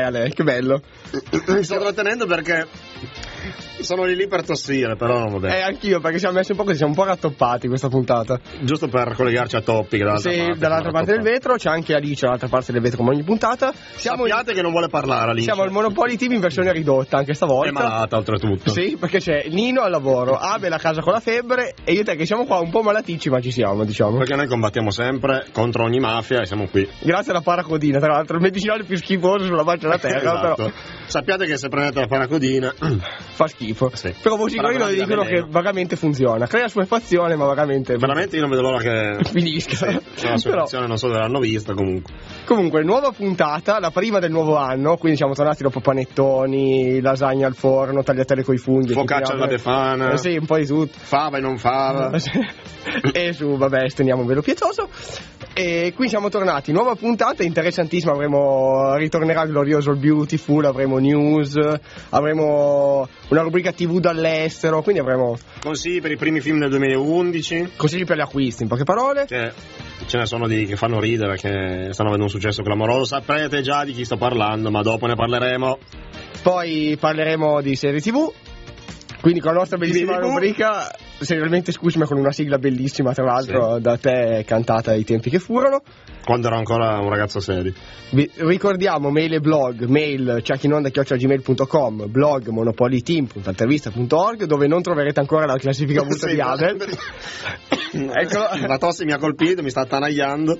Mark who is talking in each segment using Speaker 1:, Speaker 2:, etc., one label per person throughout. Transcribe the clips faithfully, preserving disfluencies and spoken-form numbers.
Speaker 1: a lei, che bello.
Speaker 2: Mi sto trattenendo perché sono lì lì per tossire, però vabbè.
Speaker 1: Eh, anch'io, perché siamo messi un po' così, siamo un po' rattoppati questa puntata.
Speaker 2: Giusto per collegarci a Toppi, che dall'altra
Speaker 1: sì,
Speaker 2: parte.
Speaker 1: dall'altra parte del vetro, c'è anche Alice dall'altra parte del vetro come ogni puntata. Siamo
Speaker 2: Sappiate
Speaker 1: in...
Speaker 2: che non vuole parlare Alice.
Speaker 1: Siamo al Monopoly Team in versione ridotta anche stavolta.
Speaker 2: È malata oltretutto.
Speaker 1: Sì, perché c'è Nino al lavoro, Abel a casa con la febbre e io e te che siamo qua un po' malaticci, ma ci siamo, diciamo.
Speaker 2: Perché noi combattiamo sempre contro ogni mafia e siamo qui.
Speaker 1: Grazie alla paracodina, tra l'altro, il medicinale più schifoso sulla faccia della terra.
Speaker 2: Esatto.
Speaker 1: Però
Speaker 2: Sappiate che se prendete la paracodina
Speaker 1: fa schifo.
Speaker 2: Sì.
Speaker 1: Però Vocicorino dicono che vagamente funziona. Crea suefazione, ma vagamente.
Speaker 2: Veramente io non vedo l'ora che
Speaker 1: finisca.
Speaker 2: Sì, la suefazione non so se l'hanno vista comunque.
Speaker 1: Comunque, nuova puntata, la prima del nuovo anno, quindi siamo tornati dopo panettoni, lasagna al forno, tagliatelle coi funghi.
Speaker 2: Focaccia alla Befana.
Speaker 1: Eh sì, un po' di tutto.
Speaker 2: Fava e non fava.
Speaker 1: E su, vabbè, stendiamo un velo pietoso. E qui siamo tornati, nuova puntata interessantissima, avremo, ritornerà glorioso il Beautiful, avremo news, avremo una rubrica tivù dall'estero, quindi avremo
Speaker 2: consigli per i primi film del duemilaundici,
Speaker 1: consigli per gli acquisti, in poche parole.
Speaker 2: Che ce ne sono di che fanno ridere, che stanno avendo un successo clamoroso, saprete già di chi sto parlando, ma dopo ne parleremo.
Speaker 1: Poi parleremo di serie tivù, quindi con la nostra bellissima
Speaker 2: T V
Speaker 1: rubrica, serialmente scusami, con una sigla bellissima tra l'altro, sì, da te cantata ai tempi che furono,
Speaker 2: quando ero ancora un ragazzo serio.
Speaker 1: Vi ricordiamo mail e blog, mail ciachinonda chiocciola gmail punto com, blog monopolyteam punto altervista punto org, dove non troverete ancora la classifica punta
Speaker 2: sì,
Speaker 1: di Abel.
Speaker 2: Ecco, la tosse mi ha colpito, mi sta attanagliando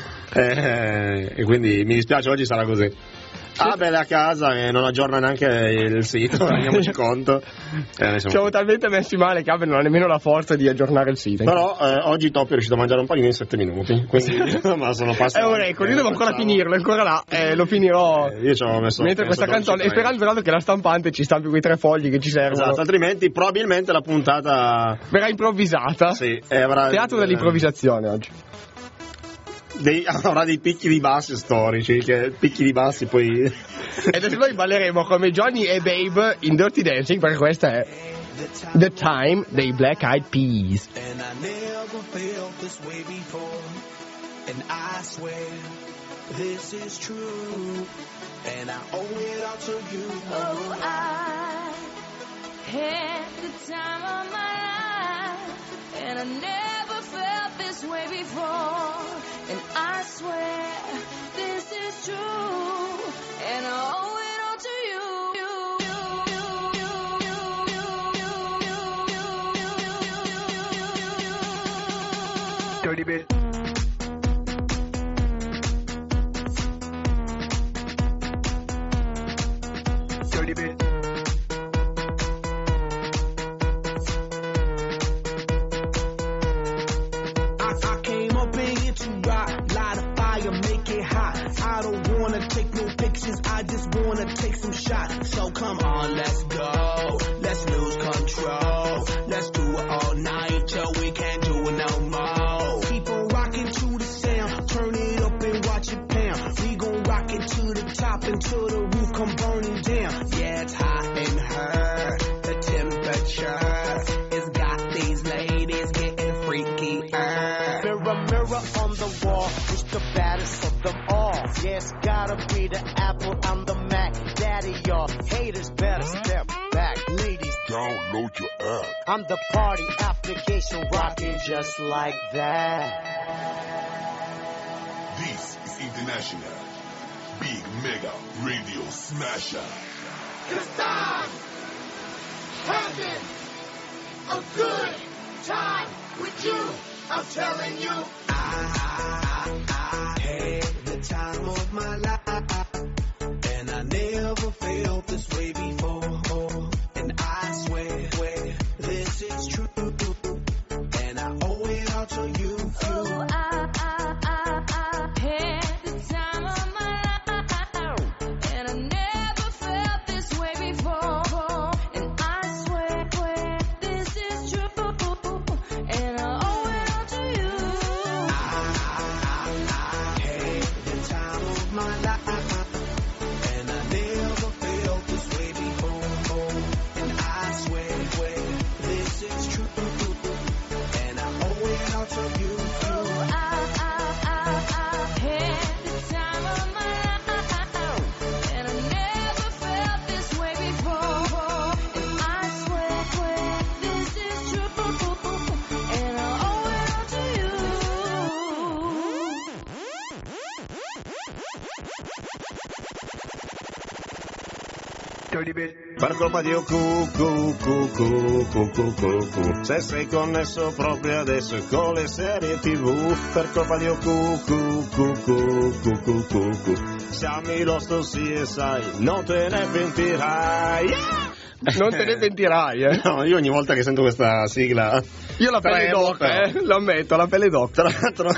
Speaker 2: eh, e quindi mi dispiace, oggi sarà così. Abel è a casa e non aggiorna neanche il sito, rendiamoci conto. Eh, siamo... siamo
Speaker 1: talmente messi male che Abel non ha nemmeno la forza di aggiornare il sito.
Speaker 2: Però eh, oggi Toppi è riuscito a mangiare un panino in sette minuti. Quindi ma sono passati.
Speaker 1: È un record, io devo ancora facciamo... finirlo, è ancora là, eh, lo finirò.
Speaker 2: Eh, io ci ho messo.
Speaker 1: Mentre questa canzone, e sperando però che la stampante ci stampi quei tre fogli che ci servono.
Speaker 2: Esatto, altrimenti probabilmente la puntata
Speaker 1: verrà improvvisata.
Speaker 2: Sì, e avrà...
Speaker 1: Teatro dell'improvvisazione oggi.
Speaker 2: Dei, avrà dei picchi di bassi storici, che picchi di bassi poi.
Speaker 1: E adesso noi balleremo come Johnny e Babe in Dirty Dancing, perché questa è The Time dei Black Eyed Peas.
Speaker 3: And I never felt this way before, and I swear this is true, and I owe it all to you.
Speaker 4: Oh, I had the time of my life, and I never felt this way before, and I swear this is true, and I owe it all to you.
Speaker 3: Dirty bit. Dirty bit. I don't wanna take no pictures, I just wanna take some shots. So come on, let's go, let's lose control. Let's do it all night till we can't do it no more. Keep on rocking to the sound, turn it up and watch it pound. We gon' rock it to the top until the roof come burning down. Yeah, it's hot in her, the temperature has got these ladies getting freakier.
Speaker 5: Mirror, mirror on the wall, who's the baddest of them all? Yeah, it's gotta be the Apple and the Mac. Daddy, y'all haters better step back. Ladies,
Speaker 6: download your app.
Speaker 5: I'm the party application rocking just like that.
Speaker 6: This is International Big Mega Radio Smasher.
Speaker 7: Cause I'm having a good time with you. I'm telling you.
Speaker 3: I, I, I had the time of my life, and I never felt this way before. And I swear, swear this is true, and I owe it all to you.
Speaker 4: Oh, I, I, I, I had the time of my life, and I never felt this way before. And I swear, swear this is true, and I owe it all to you.
Speaker 3: My life, and I never felt this way before.
Speaker 2: Per colpa di cu cu cu cu cu cu cu cu. Se sei connesso proprio adesso con le serie tv, per colpa di cu cu cu cu cu cu cu cu. Siamo Lost sì e sai, non te ne pentirai.
Speaker 1: Non te ne pentirai, eh?
Speaker 2: No, io ogni volta che sento questa sigla
Speaker 1: Io la pelle
Speaker 2: tremo,
Speaker 1: d'oca,
Speaker 2: però.
Speaker 1: eh? Lo ammetto, la pelle d'oca.
Speaker 2: Tra l'altro,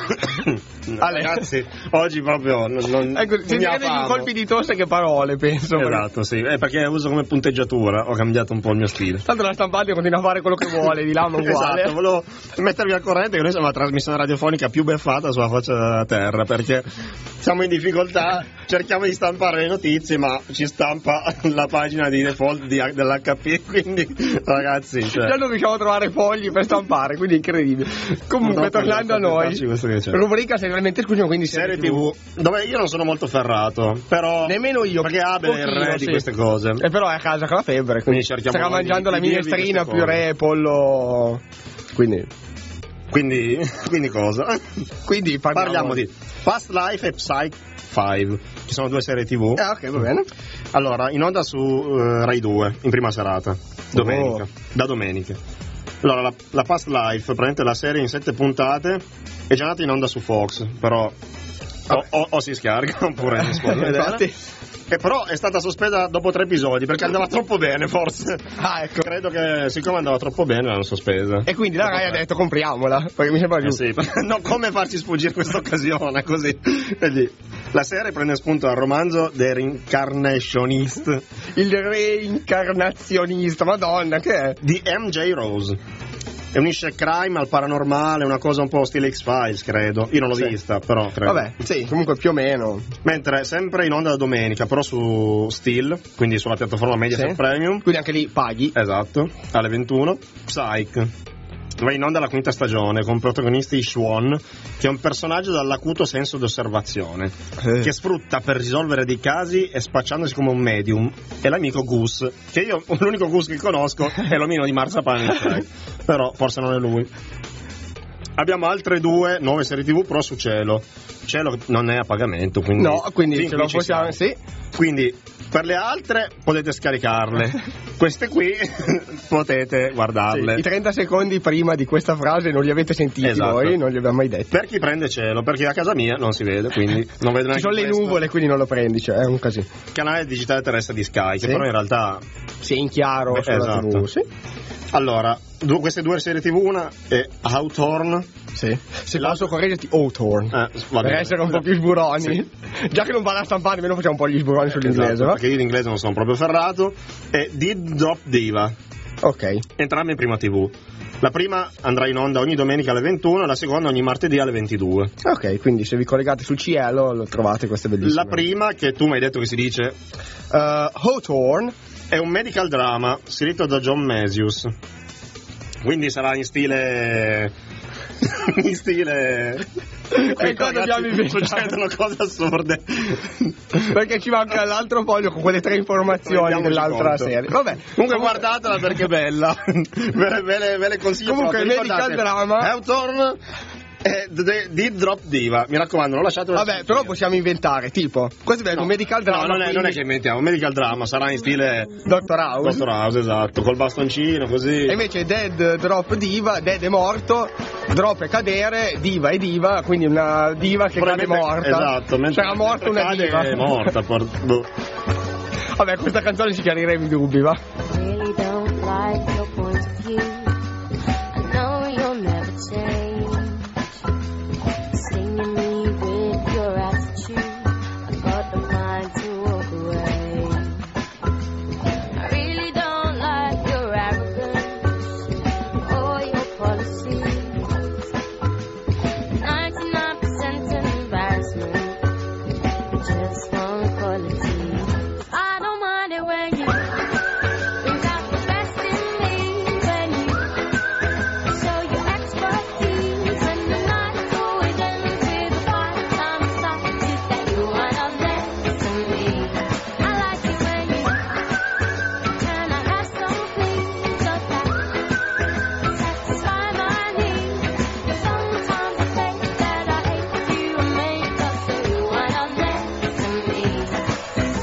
Speaker 2: ragazzi, oggi proprio non, non
Speaker 1: Ecco,
Speaker 2: mi
Speaker 1: sentirete più
Speaker 2: affamo.
Speaker 1: colpi di tosse che parole, penso.
Speaker 2: Esatto, sì, è perché uso come punteggiatura, ho cambiato un po' il mio stile.
Speaker 1: Tanto la stampante continua a fare quello che vuole, di là ma uguale.
Speaker 2: Esatto, volevo mettervi al corrente che noi siamo la trasmissione radiofonica più beffata sulla faccia della terra, perché siamo in difficoltà, cerchiamo di stampare le notizie, ma ci stampa la pagina di default di, dell'H P, quindi ragazzi, cioè,
Speaker 1: Già non riusciamo a trovare fogli per stampare, quindi incredibile. Comunque,
Speaker 2: Purtroppo
Speaker 1: tornando a
Speaker 2: bisogna
Speaker 1: noi,
Speaker 2: accontentarci questo che c'è.
Speaker 1: rubrica seriamente esclusione, quindi
Speaker 2: serie tv, dove io non sono molto ferrato, però
Speaker 1: Nemmeno io.
Speaker 2: perché Abel è il
Speaker 1: Pochino,
Speaker 2: re di
Speaker 1: sì.
Speaker 2: queste cose.
Speaker 1: E però è a casa con la febbre,
Speaker 2: Quindi
Speaker 1: quindi
Speaker 2: cerchiamo
Speaker 1: starà
Speaker 2: noi
Speaker 1: mangiando
Speaker 2: di-
Speaker 1: la
Speaker 2: di dirvi
Speaker 1: minestrina,
Speaker 2: queste cose.
Speaker 1: purè, pollo. Quindi,
Speaker 2: Quindi, quindi cosa?
Speaker 1: quindi parliamo,
Speaker 2: Parliamo di Past Life e Psych cinque, che sono due serie tv.
Speaker 1: Eh, ok, va bene.
Speaker 2: Allora, in onda su eh, Rai due, in prima serata, domenica,
Speaker 1: Oh.
Speaker 2: da domenica. Allora, la, la Past Life, praticamente la serie in sette puntate, è già nata in onda su Fox, però o, o- o si scarica oppure si può vedere.
Speaker 1: Infatti.
Speaker 2: E però è stata sospesa dopo tre episodi, perché andava troppo bene, forse.
Speaker 1: Ah, ecco.
Speaker 2: Credo che siccome andava troppo bene l'hanno sospesa.
Speaker 1: E quindi la Rai ha detto compriamola, perché mi sembra
Speaker 2: Eh
Speaker 1: giusto.
Speaker 2: sì, no, come farci sfuggire questa occasione così? Quindi, la serie prende spunto dal romanzo The Reincarnationist
Speaker 1: Il reincarnazionista, madonna, che è?
Speaker 2: di M J Rose. E unisce crime al paranormale, una cosa un po' stile X-Files, credo. Io non l'ho
Speaker 1: Sì.
Speaker 2: vista, però credo.
Speaker 1: Vabbè, sì, comunque più o meno.
Speaker 2: Mentre sempre in onda la domenica, però su Steel, quindi sulla piattaforma Mediaset
Speaker 1: Sì.
Speaker 2: Premium.
Speaker 1: Quindi anche lì paghi.
Speaker 2: Esatto, alle ventuno. Psych. Va in onda la quinta stagione con protagonisti Swan, che è un personaggio dall'acuto senso d'osservazione,
Speaker 1: Eh.
Speaker 2: che sfrutta per risolvere dei casi e spacciandosi come un medium. E l'amico Goose, che io l'unico Goose che conosco è l'omino di Marzapane in Shrek, però forse non è lui. Abbiamo altre due nuove serie tv, però su Cielo. Cielo non è a pagamento, quindi
Speaker 1: No, quindi
Speaker 2: fin
Speaker 1: ce
Speaker 2: qui
Speaker 1: lo
Speaker 2: ci
Speaker 1: possiamo,
Speaker 2: siamo.
Speaker 1: sì.
Speaker 2: Quindi per le altre potete scaricarle, queste qui potete guardarle.
Speaker 1: Sì, i trenta secondi prima di questa frase non li avete sentiti
Speaker 2: Esatto.
Speaker 1: voi, non li abbiamo mai detti.
Speaker 2: Per chi prende cielo, perché a casa mia non si vede, quindi non vedo neanche
Speaker 1: Ci sono le
Speaker 2: questo.
Speaker 1: nuvole, quindi non lo prendi, cioè è un casino.
Speaker 2: Canale digitale terrestre di Sky, che
Speaker 1: Sì.
Speaker 2: però in realtà...
Speaker 1: Sì, in chiaro
Speaker 2: Beh,
Speaker 1: sulla
Speaker 2: esatto.
Speaker 1: tivù, sì.
Speaker 2: Allora, du- queste due serie tv, una è Hawthorne.
Speaker 1: Sì. Se
Speaker 2: La-
Speaker 1: posso correggerti, Hawthorne.
Speaker 2: Eh, va
Speaker 1: Per
Speaker 2: bene.
Speaker 1: essere un po' più sburoni.
Speaker 2: Sì.
Speaker 1: Già che non va la stampare, almeno facciamo un po' gli sburoni sull'inglese,
Speaker 2: Esatto,
Speaker 1: va?
Speaker 2: perché io in inglese non sono proprio ferrato. E Did Drop Diva,
Speaker 1: Ok.
Speaker 2: entrambe in prima tv. La prima andrà in onda ogni domenica alle ventuno, la seconda ogni martedì alle ventidue.
Speaker 1: Ok, quindi se vi collegate sul cielo lo trovate queste bellissime.
Speaker 2: La prima, che tu mi hai detto che si dice,
Speaker 1: Uh, Hawthorne.
Speaker 2: è un medical drama scritto da John Matthews. Quindi sarà in stile... in stile...
Speaker 1: E qua dobbiamo inventare.
Speaker 2: Succedono cose assurde.
Speaker 1: Perché ci manca l'altro foglio con quelle tre informazioni
Speaker 2: Rendiamoci
Speaker 1: dell'altra
Speaker 2: conto.
Speaker 1: serie. Vabbè,
Speaker 2: Comunque guardatela perché è bella. ve, le, ve, le, ve le consiglio
Speaker 1: Comunque,
Speaker 2: proprio.
Speaker 1: medical
Speaker 2: Ricordate,
Speaker 1: drama.
Speaker 2: Hawthorne e The- Did Drop Diva. Mi raccomando, non lasciatelo.
Speaker 1: Vabbè, però possiamo inventare, tipo, questo è
Speaker 2: No,
Speaker 1: un medical drama.
Speaker 2: No, non è, non è che inventiamo. Medical drama sarà in stile
Speaker 1: Doctor House.
Speaker 2: Doctor House, esatto, col bastoncino così.
Speaker 1: E invece Dead Drop Diva, Dead è morto, Drop è cadere, Diva è diva, quindi una diva che cade
Speaker 2: Probabilmente-
Speaker 1: morta.
Speaker 2: Esatto, mentre
Speaker 1: Sarà morta una
Speaker 2: cade
Speaker 1: diva.
Speaker 2: È morta. por- boh.
Speaker 1: Vabbè, questa canzone ci chiariremo i dubbi, va?
Speaker 4: Really don't like your point of view. I know you'll never change. Stinging me with your attitude. I've got the mind to walk away. I really don't like your arrogance or your policies. ninety-nine percent embarrassment, just one quality. I don't mind it when you bring out the best in me, when you show your expertise, and the night always ends with a fight. I'm excited that you are not next to me. I like it when you can I have something just that satisfy my needs. Sometimes I think that I hate you and make up so you are not next to me.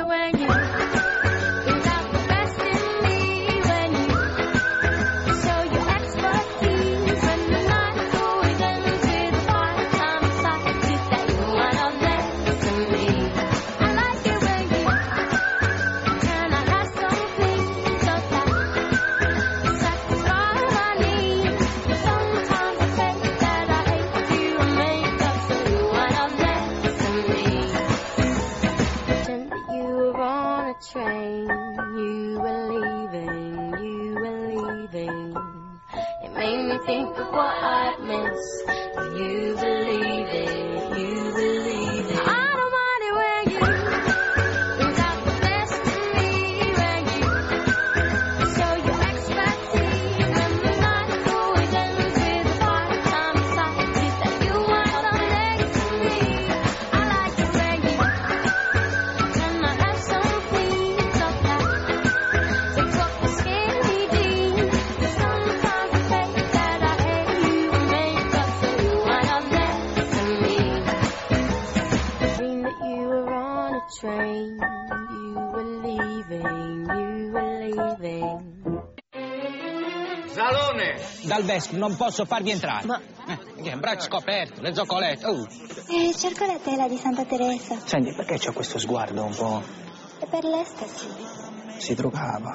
Speaker 4: when you bring out the best in me, when you show your expertise, when the night always ends with a part-time sight, you say you are not next to me. I like it when you can I have something so that satisfy my needs. Sometimes I say that I hate you and make up so you are not next to me. Pretend that you were on a train, you were leaving, you were leaving. It made me think of what I'd miss. If you believe it, you believe it. I don't mind it when you bring out the best in me, when you show your expertise, when the night always ends with a part-time sight. You say you want some next to me. I like it when you can I have something so that takes off the skinny jeans. Sometimes I say that I hate you and make up so you are not next to me. Dream that you were on a train, you were leaving, you were leaving.
Speaker 8: Zalone! Dal Vescovo non posso farvi entrare.
Speaker 9: Ma-
Speaker 8: Eh, che è un braccio scoperto, le zoccolette. Oh.
Speaker 9: Eh, cerco la tela di Santa Teresa.
Speaker 8: Senti, perché c'ho questo sguardo un po'...
Speaker 9: È per l'estasi.
Speaker 8: si drogava.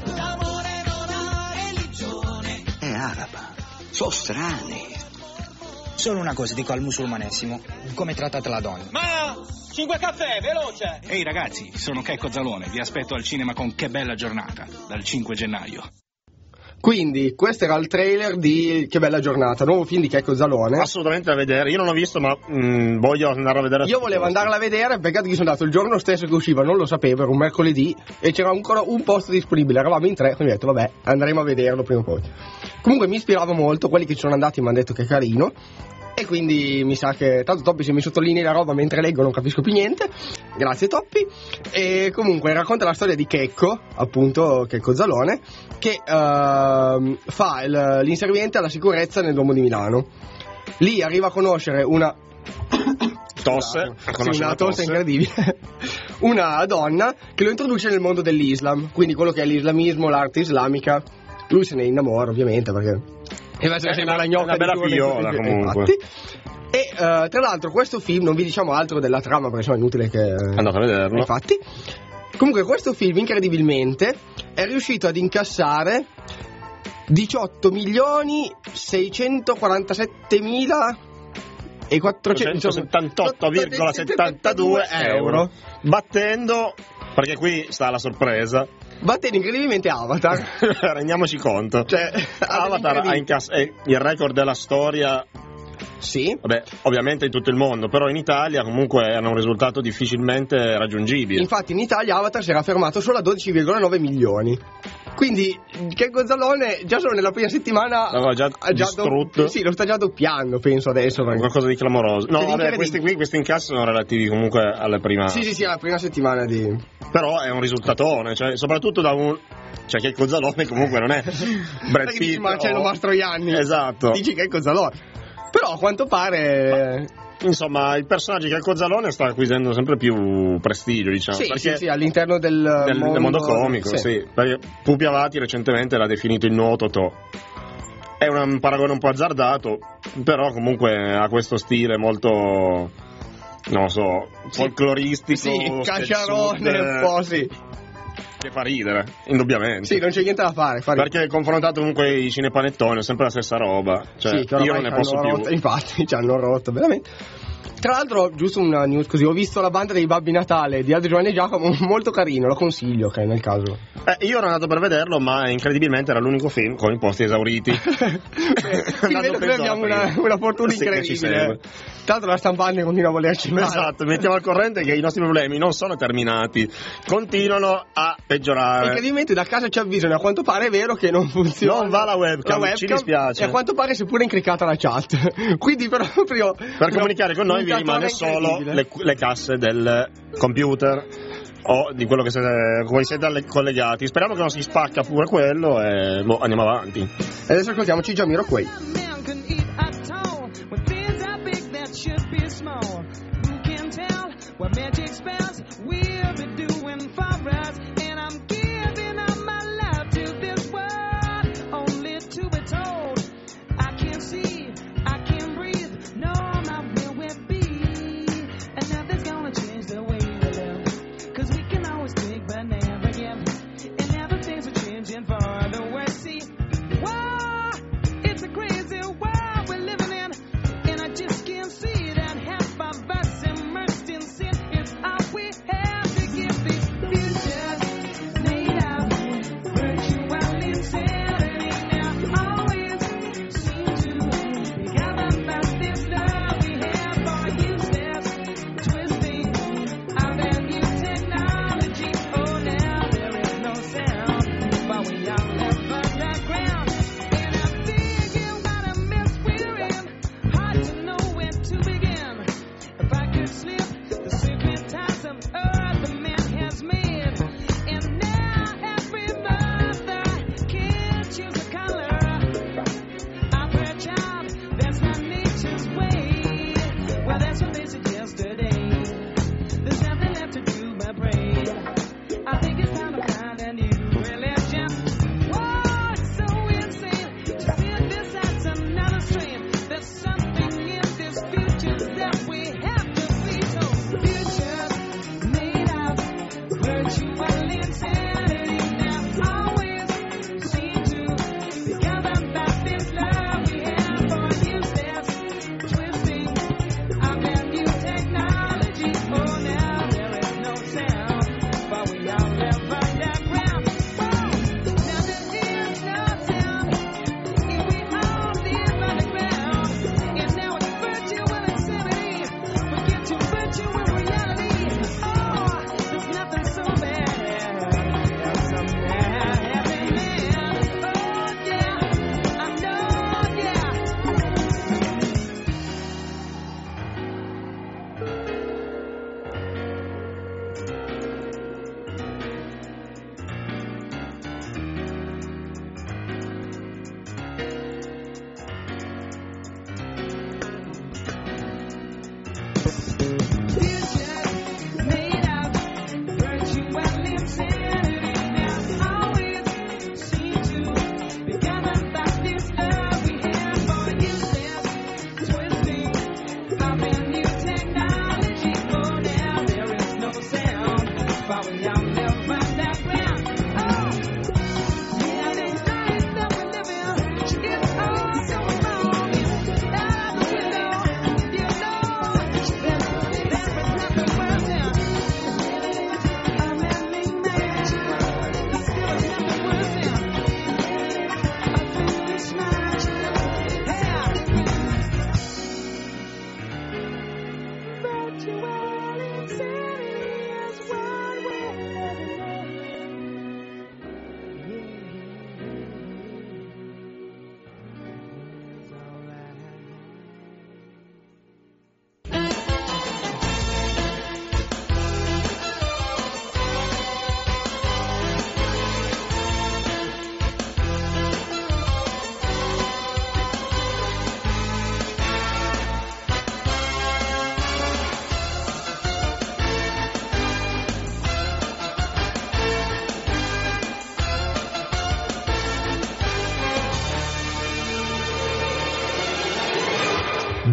Speaker 10: È araba. Sono strani.
Speaker 8: Solo una cosa dico al musulmanesimo, come trattate la donna.
Speaker 11: Ma cinque caffè, veloce!
Speaker 12: Ehi ragazzi, sono Checco Zalone, vi aspetto al cinema con Che bella giornata, dal cinque gennaio.
Speaker 1: Quindi, questo era il trailer di Che bella giornata, nuovo film di Checco Zalone.
Speaker 2: Assolutamente da vedere, io non l'ho visto ma mh, voglio andare a vedere.
Speaker 1: Io volevo andarla a vedere, peccato che sono andato il giorno stesso che usciva, non lo sapevo, era un mercoledì e c'era ancora un posto disponibile, eravamo in tre, quindi ho detto vabbè, andremo a vederlo prima o poi. Comunque mi ispirava molto, quelli che ci sono andati mi hanno detto che è carino. E quindi mi sa che tanto Toppi se mi sottolinei la roba mentre leggo non capisco più niente. Grazie Toppi. E comunque racconta la storia di Checco, appunto Checco Zalone, che uh, fa il, l'inserviente alla sicurezza nel Duomo di Milano. Lì arriva a conoscere una
Speaker 2: tosse,
Speaker 1: sì, una tosse incredibile. Una donna che lo introduce nel mondo dell'Islam, quindi quello che è l'islamismo, l'arte islamica. Lui se ne innamora ovviamente perché e va a essere una,
Speaker 2: una bella figliola comunque.
Speaker 1: E uh, tra l'altro questo film, non vi diciamo altro della trama perché sennò è inutile che
Speaker 2: andate a vederlo.
Speaker 1: Infatti, comunque questo film incredibilmente è riuscito ad incassare diciotto milioni seicentoquarantasette e
Speaker 2: quattrocentosettantotto virgola settantadue euro, battendo, perché qui sta la sorpresa,
Speaker 1: battendo incredibilmente Avatar.
Speaker 2: Rendiamoci conto, cioè Avatar ha incass- è il record della storia.
Speaker 1: Sì.
Speaker 2: Vabbè, ovviamente in tutto il mondo, però in Italia comunque era un risultato difficilmente raggiungibile.
Speaker 1: Infatti in Italia Avatar si era fermato solo a dodici virgola nove milioni. Quindi Checco Zalone già solo nella prima settimana
Speaker 2: l'aveva già,
Speaker 1: ha già
Speaker 2: distrutto.
Speaker 1: Do- sì, lo sta già doppiando, penso adesso. Perché...
Speaker 2: qualcosa di clamoroso. No,
Speaker 1: Cioè,
Speaker 2: vabbè, questi qui, questi incassi sono relativi comunque alla prima.
Speaker 1: Sì, sì, sì, alla prima settimana di.
Speaker 2: Però è un risultatone, cioè, soprattutto da un. Cioè, Checco Zalone comunque non è Brad Pitt.
Speaker 1: Dici Marcello o... Mastroianni.
Speaker 2: Esatto.
Speaker 1: Dici Checco Zalone. Però a quanto pare.
Speaker 2: Insomma, il personaggio di Checco Zalone sta acquisendo sempre più prestigio, diciamo.
Speaker 1: Sì,
Speaker 2: perché
Speaker 1: sì, sì, all'interno del,
Speaker 2: del,
Speaker 1: mondo...
Speaker 2: del mondo comico, sì.
Speaker 1: sì.
Speaker 2: Perché Pupi Avati recentemente l'ha definito il nuovo Totò. È un paragone un po' azzardato, però comunque ha questo stile molto, non so,
Speaker 1: sì.
Speaker 2: folcloristico.
Speaker 1: Sì, cacciarone un po', sì.
Speaker 2: Che fa ridere, indubbiamente.
Speaker 1: Sì, non c'è niente da fare. fare...
Speaker 2: Perché confrontato comunque i cinepanettoni è sempre la stessa roba. Cioè,
Speaker 1: sì,
Speaker 2: io non ne posso
Speaker 1: rotto,
Speaker 2: più.
Speaker 1: Infatti, ci hanno rotto, veramente. Tra l'altro, giusto una news così, ho visto la banda dei Babbi Natale di Aldo Giovanni e Giacomo, molto carino, lo consiglio, ok, nel caso.
Speaker 2: Eh, io ero andato per vederlo, ma incredibilmente era l'unico film con i posti esauriti.
Speaker 1: Quindi vedo che noi abbiamo una, una fortuna
Speaker 2: sì,
Speaker 1: incredibile. Tanto la stampante continua a volerci male.
Speaker 2: Esatto, mettiamo al corrente che i nostri problemi non sono terminati, continuano a peggiorare.
Speaker 1: Incredibilmente da casa ci avvisano, a quanto pare è vero che non funziona.
Speaker 2: Non va la webcam, la webcam ci dispiace.
Speaker 1: E a quanto pare si è pure incriccata la chat. Quindi proprio...
Speaker 2: Per comunicare con noi vi rimane solo le, le casse del computer o di quello che siete, voi siete collegati. Speriamo che non si spacca pure quello e boh, andiamo avanti.
Speaker 1: E adesso ascoltiamoci Jamiroquai.
Speaker 13: What magic spells we'll be doing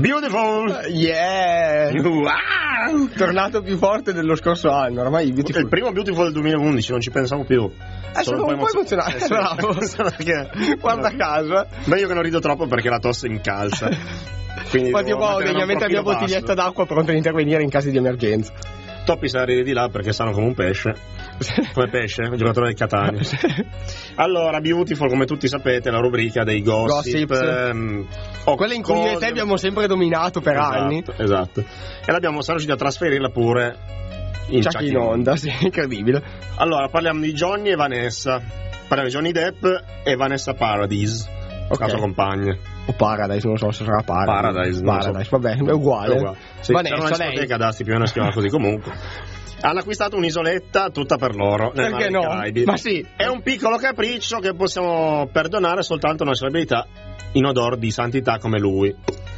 Speaker 2: Beautiful!
Speaker 1: Yeah!
Speaker 2: Wow!
Speaker 1: Tornato più forte dello scorso anno, ormai il Beautiful.
Speaker 2: Il primo Beautiful del duemilaundici, non ci pensavo più.
Speaker 1: Eh, sono un po' emozionato,
Speaker 2: eh, sì.
Speaker 1: bravo.
Speaker 2: Perché,
Speaker 1: Guarda caso.
Speaker 2: Ma io che non rido troppo perché la tosse mi incalza. Quindi
Speaker 1: Infatti io
Speaker 2: devo
Speaker 1: ho
Speaker 2: mantenere un
Speaker 1: degnamente la mia
Speaker 2: profilo
Speaker 1: bottiglietta
Speaker 2: basso.
Speaker 1: d'acqua pronta ad intervenire in caso di emergenza.
Speaker 2: Toppi sa ride di là perché stanno come un pesce. Come pesce, il giocatore del Catania. Allora, Beautiful, come tutti sapete, è la rubrica dei gossip.
Speaker 1: Gossips.
Speaker 2: Ehm, o
Speaker 1: Quella in cui io e te
Speaker 2: cose-
Speaker 1: abbiamo sempre dominato per
Speaker 2: esatto,
Speaker 1: anni.
Speaker 2: Esatto. E l'abbiamo, siamo riusciti a trasferirla pure in
Speaker 1: Chuck in onda, sì, incredibile.
Speaker 2: Allora, parliamo di Johnny e Vanessa. Parliamo di Johnny Depp e Vanessa Paradis,
Speaker 1: Ok.
Speaker 2: la sua compagna.
Speaker 1: O Paradise, non so se sarà Paradise.
Speaker 2: Paradise, non
Speaker 1: Paradise,
Speaker 2: so.
Speaker 1: vabbè, è uguale.
Speaker 2: È uguale. Sì, c'era una
Speaker 1: Vanessa, lei.
Speaker 2: discoteca d'Asti più o meno si chiama così comunque. Hanno acquistato un'isoletta tutta per loro nel
Speaker 1: Perché
Speaker 2: mare
Speaker 1: no?
Speaker 2: dei Caraibi.
Speaker 1: Ma sì.
Speaker 2: È un piccolo capriccio che possiamo perdonare soltanto a una celebrità in odor di santità come lui.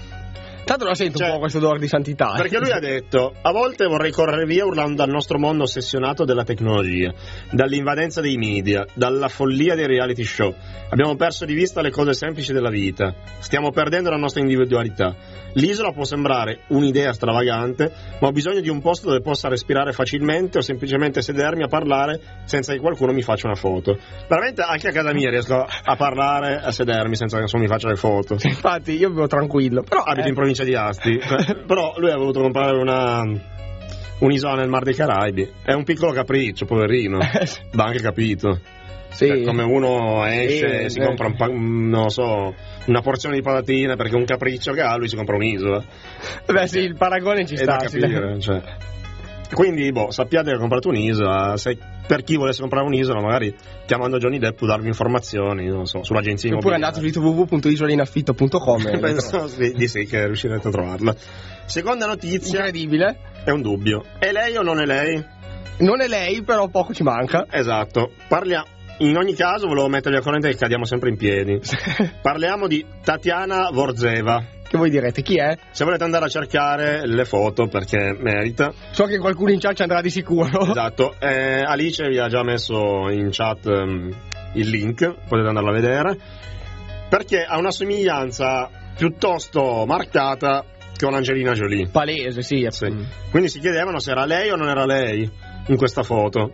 Speaker 1: Tanto la sento
Speaker 2: Cioè,
Speaker 1: un po' questo odore di santità.
Speaker 2: Perché lui ha detto: a volte vorrei correre via urlando dal nostro mondo ossessionato della tecnologia, dall'invadenza dei media, dalla follia dei reality show. Abbiamo perso di vista le cose semplici della vita. Stiamo perdendo la nostra individualità. L'isola può sembrare un'idea stravagante, ma ho bisogno di un posto dove possa respirare facilmente o semplicemente sedermi a parlare senza che qualcuno mi faccia una foto. Veramente anche a casa mia riesco a parlare, a sedermi senza che nessuno mi faccia le foto.
Speaker 1: Infatti io vivo tranquillo. Però
Speaker 2: Abito
Speaker 1: eh,
Speaker 2: in provincia di Asti, però lui ha voluto comprare una un'isola nel Mar dei Caraibi. È un piccolo capriccio, poverino. Va anche capito.
Speaker 1: sì.
Speaker 2: Cioè, come uno esce
Speaker 1: Sì,
Speaker 2: e si
Speaker 1: eh.
Speaker 2: compra un pa- un- non lo so, una porzione di patatine perché è un capriccio che ha, lui si compra un'isola.
Speaker 1: Beh sì, il paragone ci
Speaker 2: È
Speaker 1: sta.
Speaker 2: da
Speaker 1: sì.
Speaker 2: capire, cioè. Quindi, boh, sappiate che ha comprato un'isola. Se per chi volesse comprare un'isola, magari chiamando Johnny Depp può darvi informazioni, non so, sull'agenzia
Speaker 1: Oppure
Speaker 2: immobiliare.
Speaker 1: andate su w w w punto isolainaffitto punto com.
Speaker 2: Penso sì, di sì che riuscirete a trovarla. Seconda notizia,
Speaker 1: Incredibile.
Speaker 2: è un dubbio. È lei o non è lei?
Speaker 1: Non è lei, però poco ci manca.
Speaker 2: Esatto. Parliamo. In ogni caso, volevo mettervi al corrente che cadiamo sempre in piedi. Parliamo di Tatiana Vorzeva.
Speaker 1: Che voi direte, chi è?
Speaker 2: Se volete andare a cercare le foto, perché merita.
Speaker 1: So che qualcuno in chat ci andrà di sicuro.
Speaker 2: Esatto. Eh, Alice vi ha già messo in chat um, il link, potete andarla a vedere. Perché ha una somiglianza piuttosto marcata con Angelina Jolie.
Speaker 1: Palese, sì.
Speaker 2: Sì. Quindi si chiedevano se era lei o non era lei in questa foto.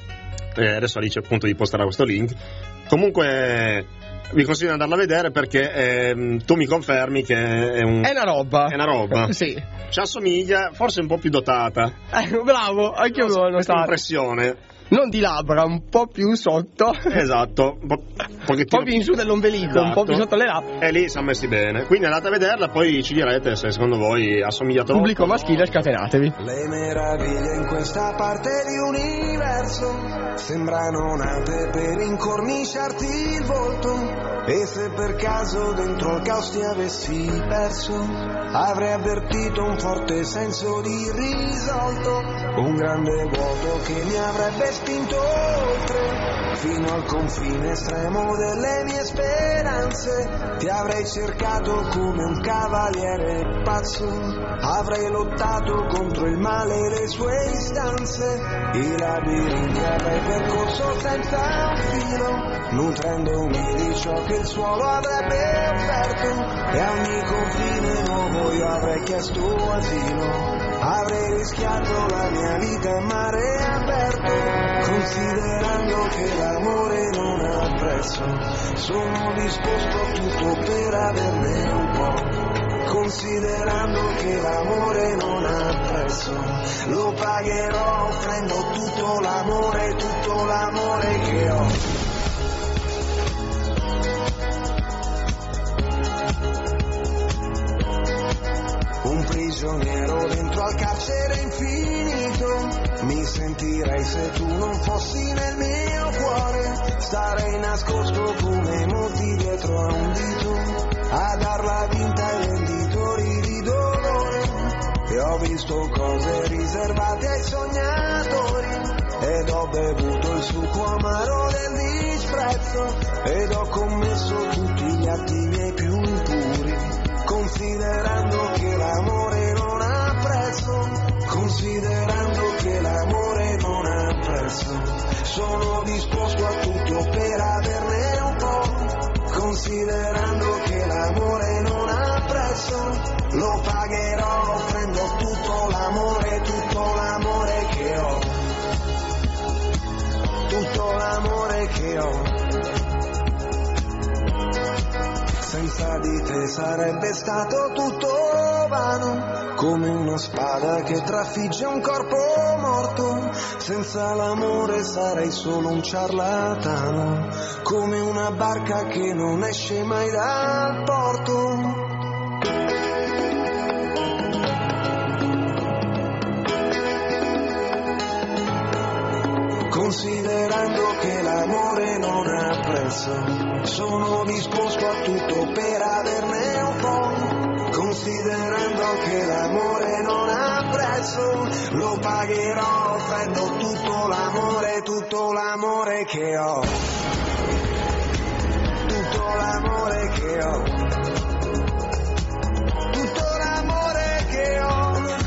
Speaker 2: E adesso Alice appunto vi posterà questo link. Comunque vi consiglio di andarla a vedere perché ehm, tu mi confermi che è un
Speaker 1: È una roba.
Speaker 2: è una roba.
Speaker 1: Sì.
Speaker 2: Ci assomiglia, forse un po' più dotata.
Speaker 1: Eh, bravo, anche io l'ho
Speaker 2: Questa
Speaker 1: notato.
Speaker 2: impressione.
Speaker 1: Non di labbra, un po' più sotto.
Speaker 2: Esatto, un po',
Speaker 1: Un
Speaker 2: pochettino
Speaker 1: po' più in su dell'ombelico, un po' più
Speaker 2: Esatto.
Speaker 1: sotto le labbra.
Speaker 2: E lì siamo messi bene. Quindi andate a vederla, poi ci direte se secondo voi assomiglia troppo.
Speaker 1: Pubblico maschile, scatenatevi.
Speaker 3: Le meraviglie in questa parte di universo sembrano nate per incorniciarti il volto. E se per caso dentro il caos ti avessi perso, avrei avvertito un forte senso di risolto, un grande vuoto che mi avrebbe spinto oltre, fino al confine estremo delle mie speranze. Ti avrei cercato come un cavaliere pazzo, avrei lottato contro il male e le sue istanze, i labirinti avrei percorso senza un filo, nutrendomi di ciò che il suolo avrebbe offerto, e a ogni confine nuovo io avrei chiesto asilo, avrei rischiato la mia vita in mare aperto, considerando che l'amore non ha prezzo, sono disposto a tutto per averne un po', considerando che l'amore non ha prezzo, lo pagherò offrendo tutto l'amore, tutto l'amore che ho. Un prigioniero dentro al carcere infinito, mi sentirei se tu non fossi nel mio cuore, starei nascosto come molti dietro a un dito, a darla vinta ai venditori di dolore, e ho visto cose riservate ai sognatori, ed ho bevuto il succo amaro del disprezzo, ed ho commesso tutti gli atti miei più impuri, considerando che l'amore non ha prezzo, considerando che l'amore non ha prezzo, sono disposto a tutto per averne un po', considerando che l'amore non ha prezzo,
Speaker 5: lo pagherò offrendo tutto l'amore, tutto l'amore che ho, tutto l'amore che ho. Senza di te sarebbe stato tutto vano, come una spada che trafigge un corpo morto. Senza l'amore sarei solo un ciarlatano, come una barca che non esce mai dal porto. Considerando che l'amore non ha prezzo, sono disposto a tutto per averne un po'. Considerando che l'amore non ha prezzo, lo pagherò offrendo tutto l'amore, tutto l'amore che ho, tutto l'amore che ho, tutto l'amore che ho.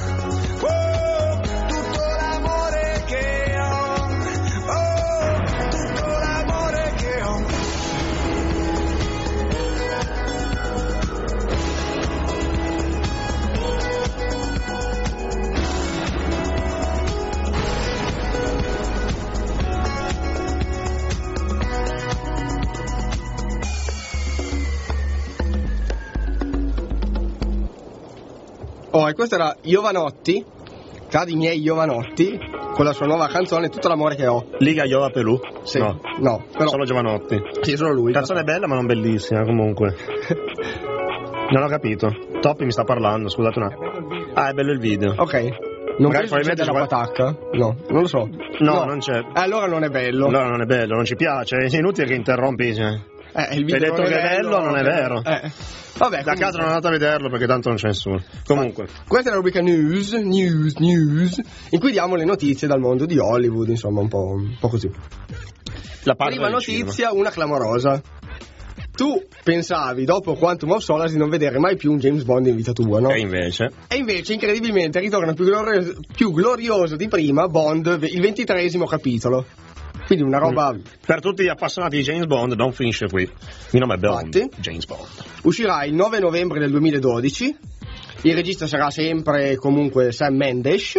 Speaker 1: Oh, e questo era Jovanotti, cari miei Jovanotti, con la sua nuova canzone Tutto l'amore che ho.
Speaker 2: Liga Iova Pelù?
Speaker 1: Sì.
Speaker 2: No,
Speaker 1: no però...
Speaker 2: solo Giovanotti.
Speaker 1: Sì, solo lui.
Speaker 2: Canzone bella ma non bellissima comunque. Non ho capito. Toppi mi sta parlando, scusate un attimo. Ah, è bello il video.
Speaker 1: Ok. Non
Speaker 2: Magari
Speaker 1: probabilmente la patacca? No, non lo so.
Speaker 2: No,
Speaker 1: no.
Speaker 2: non c'è.
Speaker 1: Allora non è bello.
Speaker 2: Allora non è bello, non ci piace. È inutile che interrompi. Cioè.
Speaker 1: Eh, il video
Speaker 2: Hai detto
Speaker 1: non
Speaker 2: che è bello, bello, non è vero.
Speaker 1: Eh. Vabbè,
Speaker 2: da
Speaker 1: comunque...
Speaker 2: casa non andate a vederlo perché tanto non c'è nessuno. Comunque.
Speaker 1: Questa è la rubrica news, news, news, in cui diamo le notizie dal mondo di Hollywood, insomma, un po', un po' così.
Speaker 2: La parte
Speaker 1: Prima notizia, cinema. Una clamorosa. Tu pensavi, dopo Quantum of Solace, di non vedere mai più un James Bond in vita tua, no?
Speaker 2: E invece?
Speaker 1: E invece, incredibilmente, ritorna più glorioso, più glorioso di prima Bond, il ventitreesimo capitolo. Quindi una roba...
Speaker 2: Per tutti gli appassionati di James Bond non finisce qui. Il nome è Bond. Infatti, James Bond.
Speaker 1: Uscirà il nove novembre del duemiladodici. Il regista sarà sempre comunque Sam Mendes.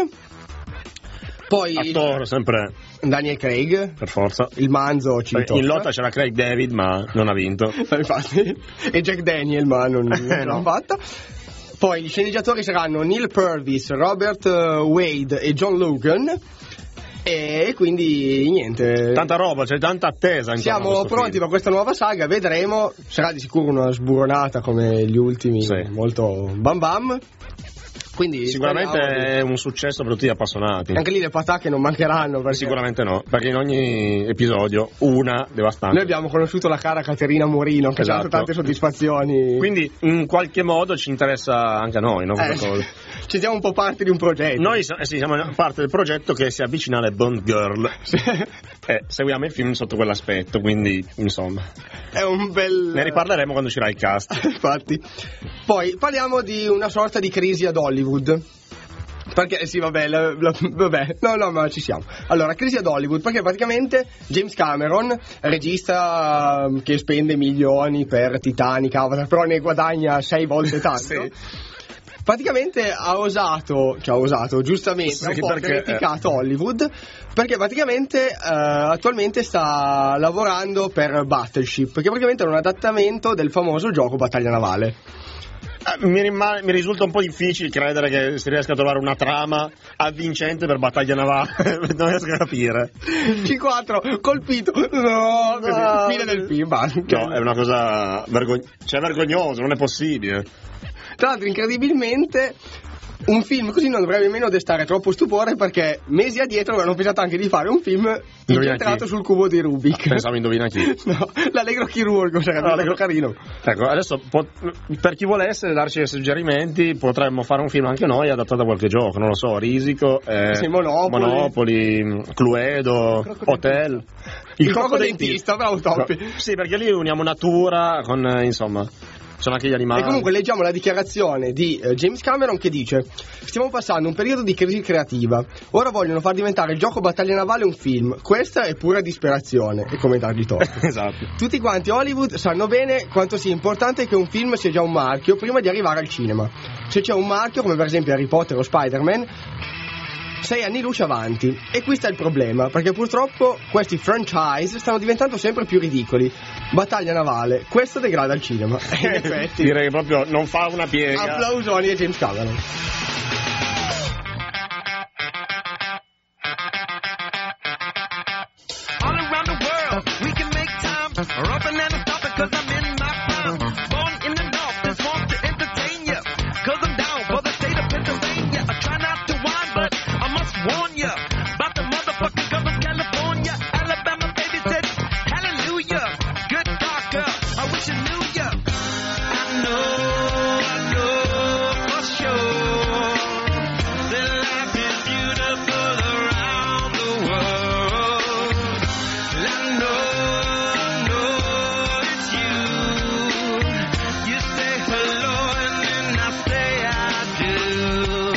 Speaker 1: Poi
Speaker 2: attore sempre
Speaker 1: Daniel Craig.
Speaker 2: Per forza.
Speaker 1: Il manzo ci
Speaker 2: tocca. In lotta c'era Craig David ma non ha vinto.
Speaker 1: Infatti. E Jack Daniel ma non, non
Speaker 2: eh,
Speaker 1: l'ha
Speaker 2: no.
Speaker 1: fatta. Poi gli sceneggiatori saranno Neil Purvis, Robert Wade e John Logan. E quindi niente,
Speaker 2: tanta roba, c'è tanta attesa.
Speaker 1: Siamo pronti film. Per questa nuova saga, vedremo. Sarà di sicuro una sburonata come gli ultimi, sì. Molto bam bam. Quindi
Speaker 2: sicuramente è un successo per tutti gli appassionati.
Speaker 1: Anche lì le patacche non mancheranno. Perché...
Speaker 2: Sicuramente no, perché in ogni episodio una devastante.
Speaker 1: Noi abbiamo conosciuto la cara Caterina Morino, che esatto. Ha dato tante soddisfazioni.
Speaker 2: Quindi in qualche modo ci interessa anche a noi, no?
Speaker 1: Eh, cosa. Ci siamo un po' parte di un progetto.
Speaker 2: Noi eh sì, siamo parte del progetto che si avvicina alle Bond Girl. eh, seguiamo il film sotto quell'aspetto, quindi insomma.
Speaker 1: È un bel...
Speaker 2: Ne riparleremo quando uscirà il cast.
Speaker 1: Infatti. Poi parliamo di una sorta di crisi ad Hollywood. Perché sì, vabbè, la, la, vabbè, no, no, ma ci siamo. Allora, crisi ad Hollywood, perché praticamente James Cameron, regista che spende milioni per Titanic, però ne guadagna sei volte tanto. Sì. Praticamente ha osato, cioè ha osato, giustamente, sì, ha un po' criticato eh. Hollywood, perché praticamente eh, attualmente sta lavorando per Battleship, che praticamente è un adattamento del famoso gioco Battaglia Navale.
Speaker 2: Eh, mi, rimane, mi risulta un po' difficile credere che si riesca a trovare una trama avvincente per Battaglia Navale, non riesco a capire.
Speaker 1: C quattro, colpito, no, così,
Speaker 2: no.
Speaker 1: Fine del film.
Speaker 2: No, è una cosa vergognosa, cioè vergognosa, non è possibile.
Speaker 1: Tra l'altro, incredibilmente, un film così non dovrebbe nemmeno destare troppo stupore, perché mesi addietro avevano pensato anche di fare un film incentrato sul cubo di Rubik.
Speaker 2: Pensavo indovina chi?
Speaker 1: No, l'Allegro Chirurgo, sarebbe no, stato carino.
Speaker 2: Ecco, adesso po- per chi volesse darci dei suggerimenti, potremmo fare un film anche noi adattato a qualche gioco, non lo so, Risico, eh,
Speaker 1: sì, Monopoli,
Speaker 2: Monopoli, Cluedo, Hotel.
Speaker 1: Il, il crocodentista, bravo Toppi.
Speaker 2: Sì, perché lì uniamo natura con, eh, insomma... sono anche gli animali.
Speaker 1: E comunque leggiamo la dichiarazione di eh, James Cameron che dice: stiamo passando un periodo di crisi creativa, ora vogliono far diventare il gioco Battaglia Navale un film, questa è pura disperazione. E come dargli torto.
Speaker 2: Esatto.
Speaker 1: Tutti quanti a Hollywood sanno bene quanto sia importante che un film sia già un marchio prima di arrivare al cinema. Se c'è un marchio come per esempio Harry Potter o Spider-Man, sei anni luce avanti. E qui sta il problema, perché purtroppo questi franchise stanno diventando sempre più ridicoli. Battaglia Navale, questo degrada il cinema. In effetti
Speaker 2: direi che proprio non fa una piega.
Speaker 1: Applausoni a James Cameron.
Speaker 3: All around the world, we can make time. Rubbing and stopping cause I'm in my prime. Born in the north, this want to entertain ya. Cause I'm down for the state of Pennsylvania. I try not to whine, but I must warn ya. About the motherfucking government California. Alabama baby said, hallelujah. Good talker, I wish I knew ya. I know, I know for sure that life is beautiful around the world. I know, I know it's you. You say hello and then I say I do.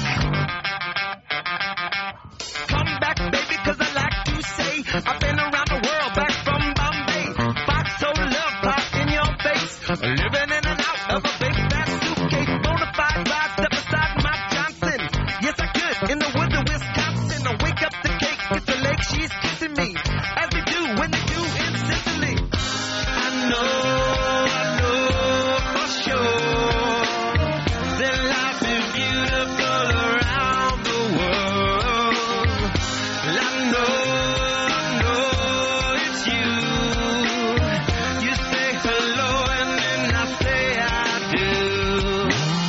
Speaker 3: Come back, baby, cause I like to say I've been around the world, back from Bombay. Fox so love pop in your face. Living in and out of a big fat suitcase. Bonafide vibe, step beside my Johnson. Yes, I could, in the woods of Wisconsin. I wake up the cake, it's the lake, she's kissing me. As we do when they do in Sicily. I know, I know for sure that life is beautiful around the world. I know, I know it's you. You say hello and then I say I do.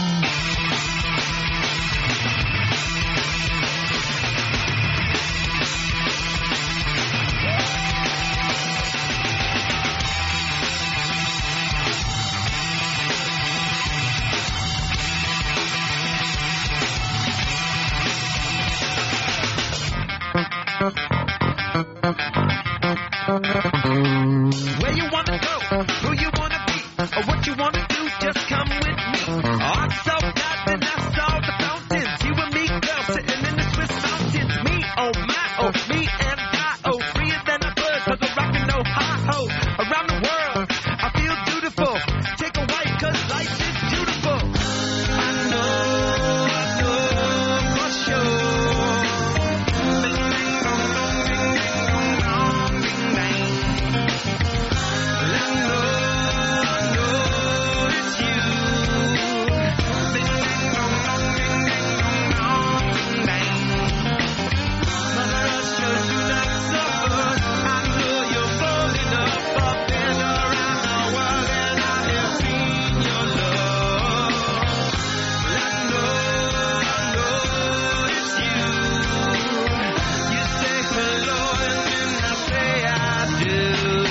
Speaker 3: Where you wanna go, who you wanna be, or what you wanna do, just come with me. I'm so glad that I saw the fountains. You and me, girl, sitting in the Swiss mountains. Me, oh my, oh me and I, oh freer than a bird, cause I'm rockin' no hi-ho. Around the world, I feel beautiful. Take a white, cause life is beautiful. I know, I know for sure. Ding, ding, dong, dong, ding, ding, dong, dong, ding, dang. I know, I know it's you. Ding, ding, dong, dong, ding, ding, dong, dong, ding, dang. Mother Russia, do not suffer. I know you're falling up, up and around the world, and I have seen your love. I know, I know it's you. You say hello and then I say I do.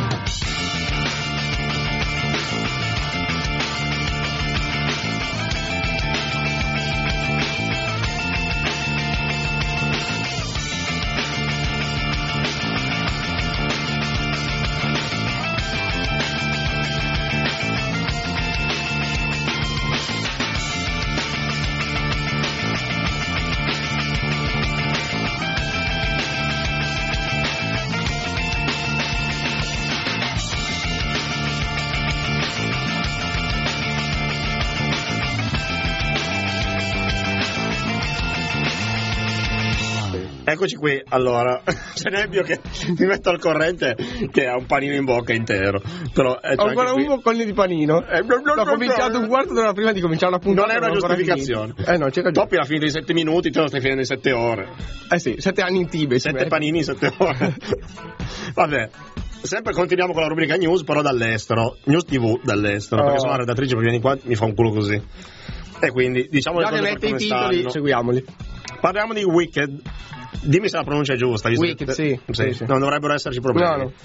Speaker 2: Eccoci qui, allora, c'è Nebbio che mi metto al corrente che ha un panino in bocca intero. Però è
Speaker 1: Ho ancora un boccone di panino.
Speaker 2: Eh, bla bla
Speaker 1: L'ho
Speaker 2: bla
Speaker 1: cominciato
Speaker 2: bla.
Speaker 1: un quarto d'ora prima di cominciare la puntata.
Speaker 2: Non è una
Speaker 1: l'ho ancora
Speaker 2: giustificazione.
Speaker 1: finito. Eh no, c'è ragione.
Speaker 2: Toppi l'ha finito in sette minuti, te lo stai finendo in sette ore.
Speaker 1: Eh sì, sette anni in Tibet.
Speaker 2: Sette panini in sette ore. Vabbè. Sempre continuiamo con la rubrica news, però dall'estero. News tivù dall'estero,
Speaker 1: Oh.
Speaker 2: perché sono la relatrice che viene qua mi fa un culo così. E quindi diciamo
Speaker 1: Già
Speaker 2: le
Speaker 1: che
Speaker 2: cose
Speaker 1: mette
Speaker 2: per
Speaker 1: i
Speaker 2: come
Speaker 1: titoli,
Speaker 2: stanno.
Speaker 1: seguiamoli.
Speaker 2: Parliamo di Wicked. Dimmi se la pronuncia è giusta. visto
Speaker 1: Wicked,
Speaker 2: che-
Speaker 1: sì, sì, sì.
Speaker 2: Non dovrebbero esserci problemi.
Speaker 1: No, no.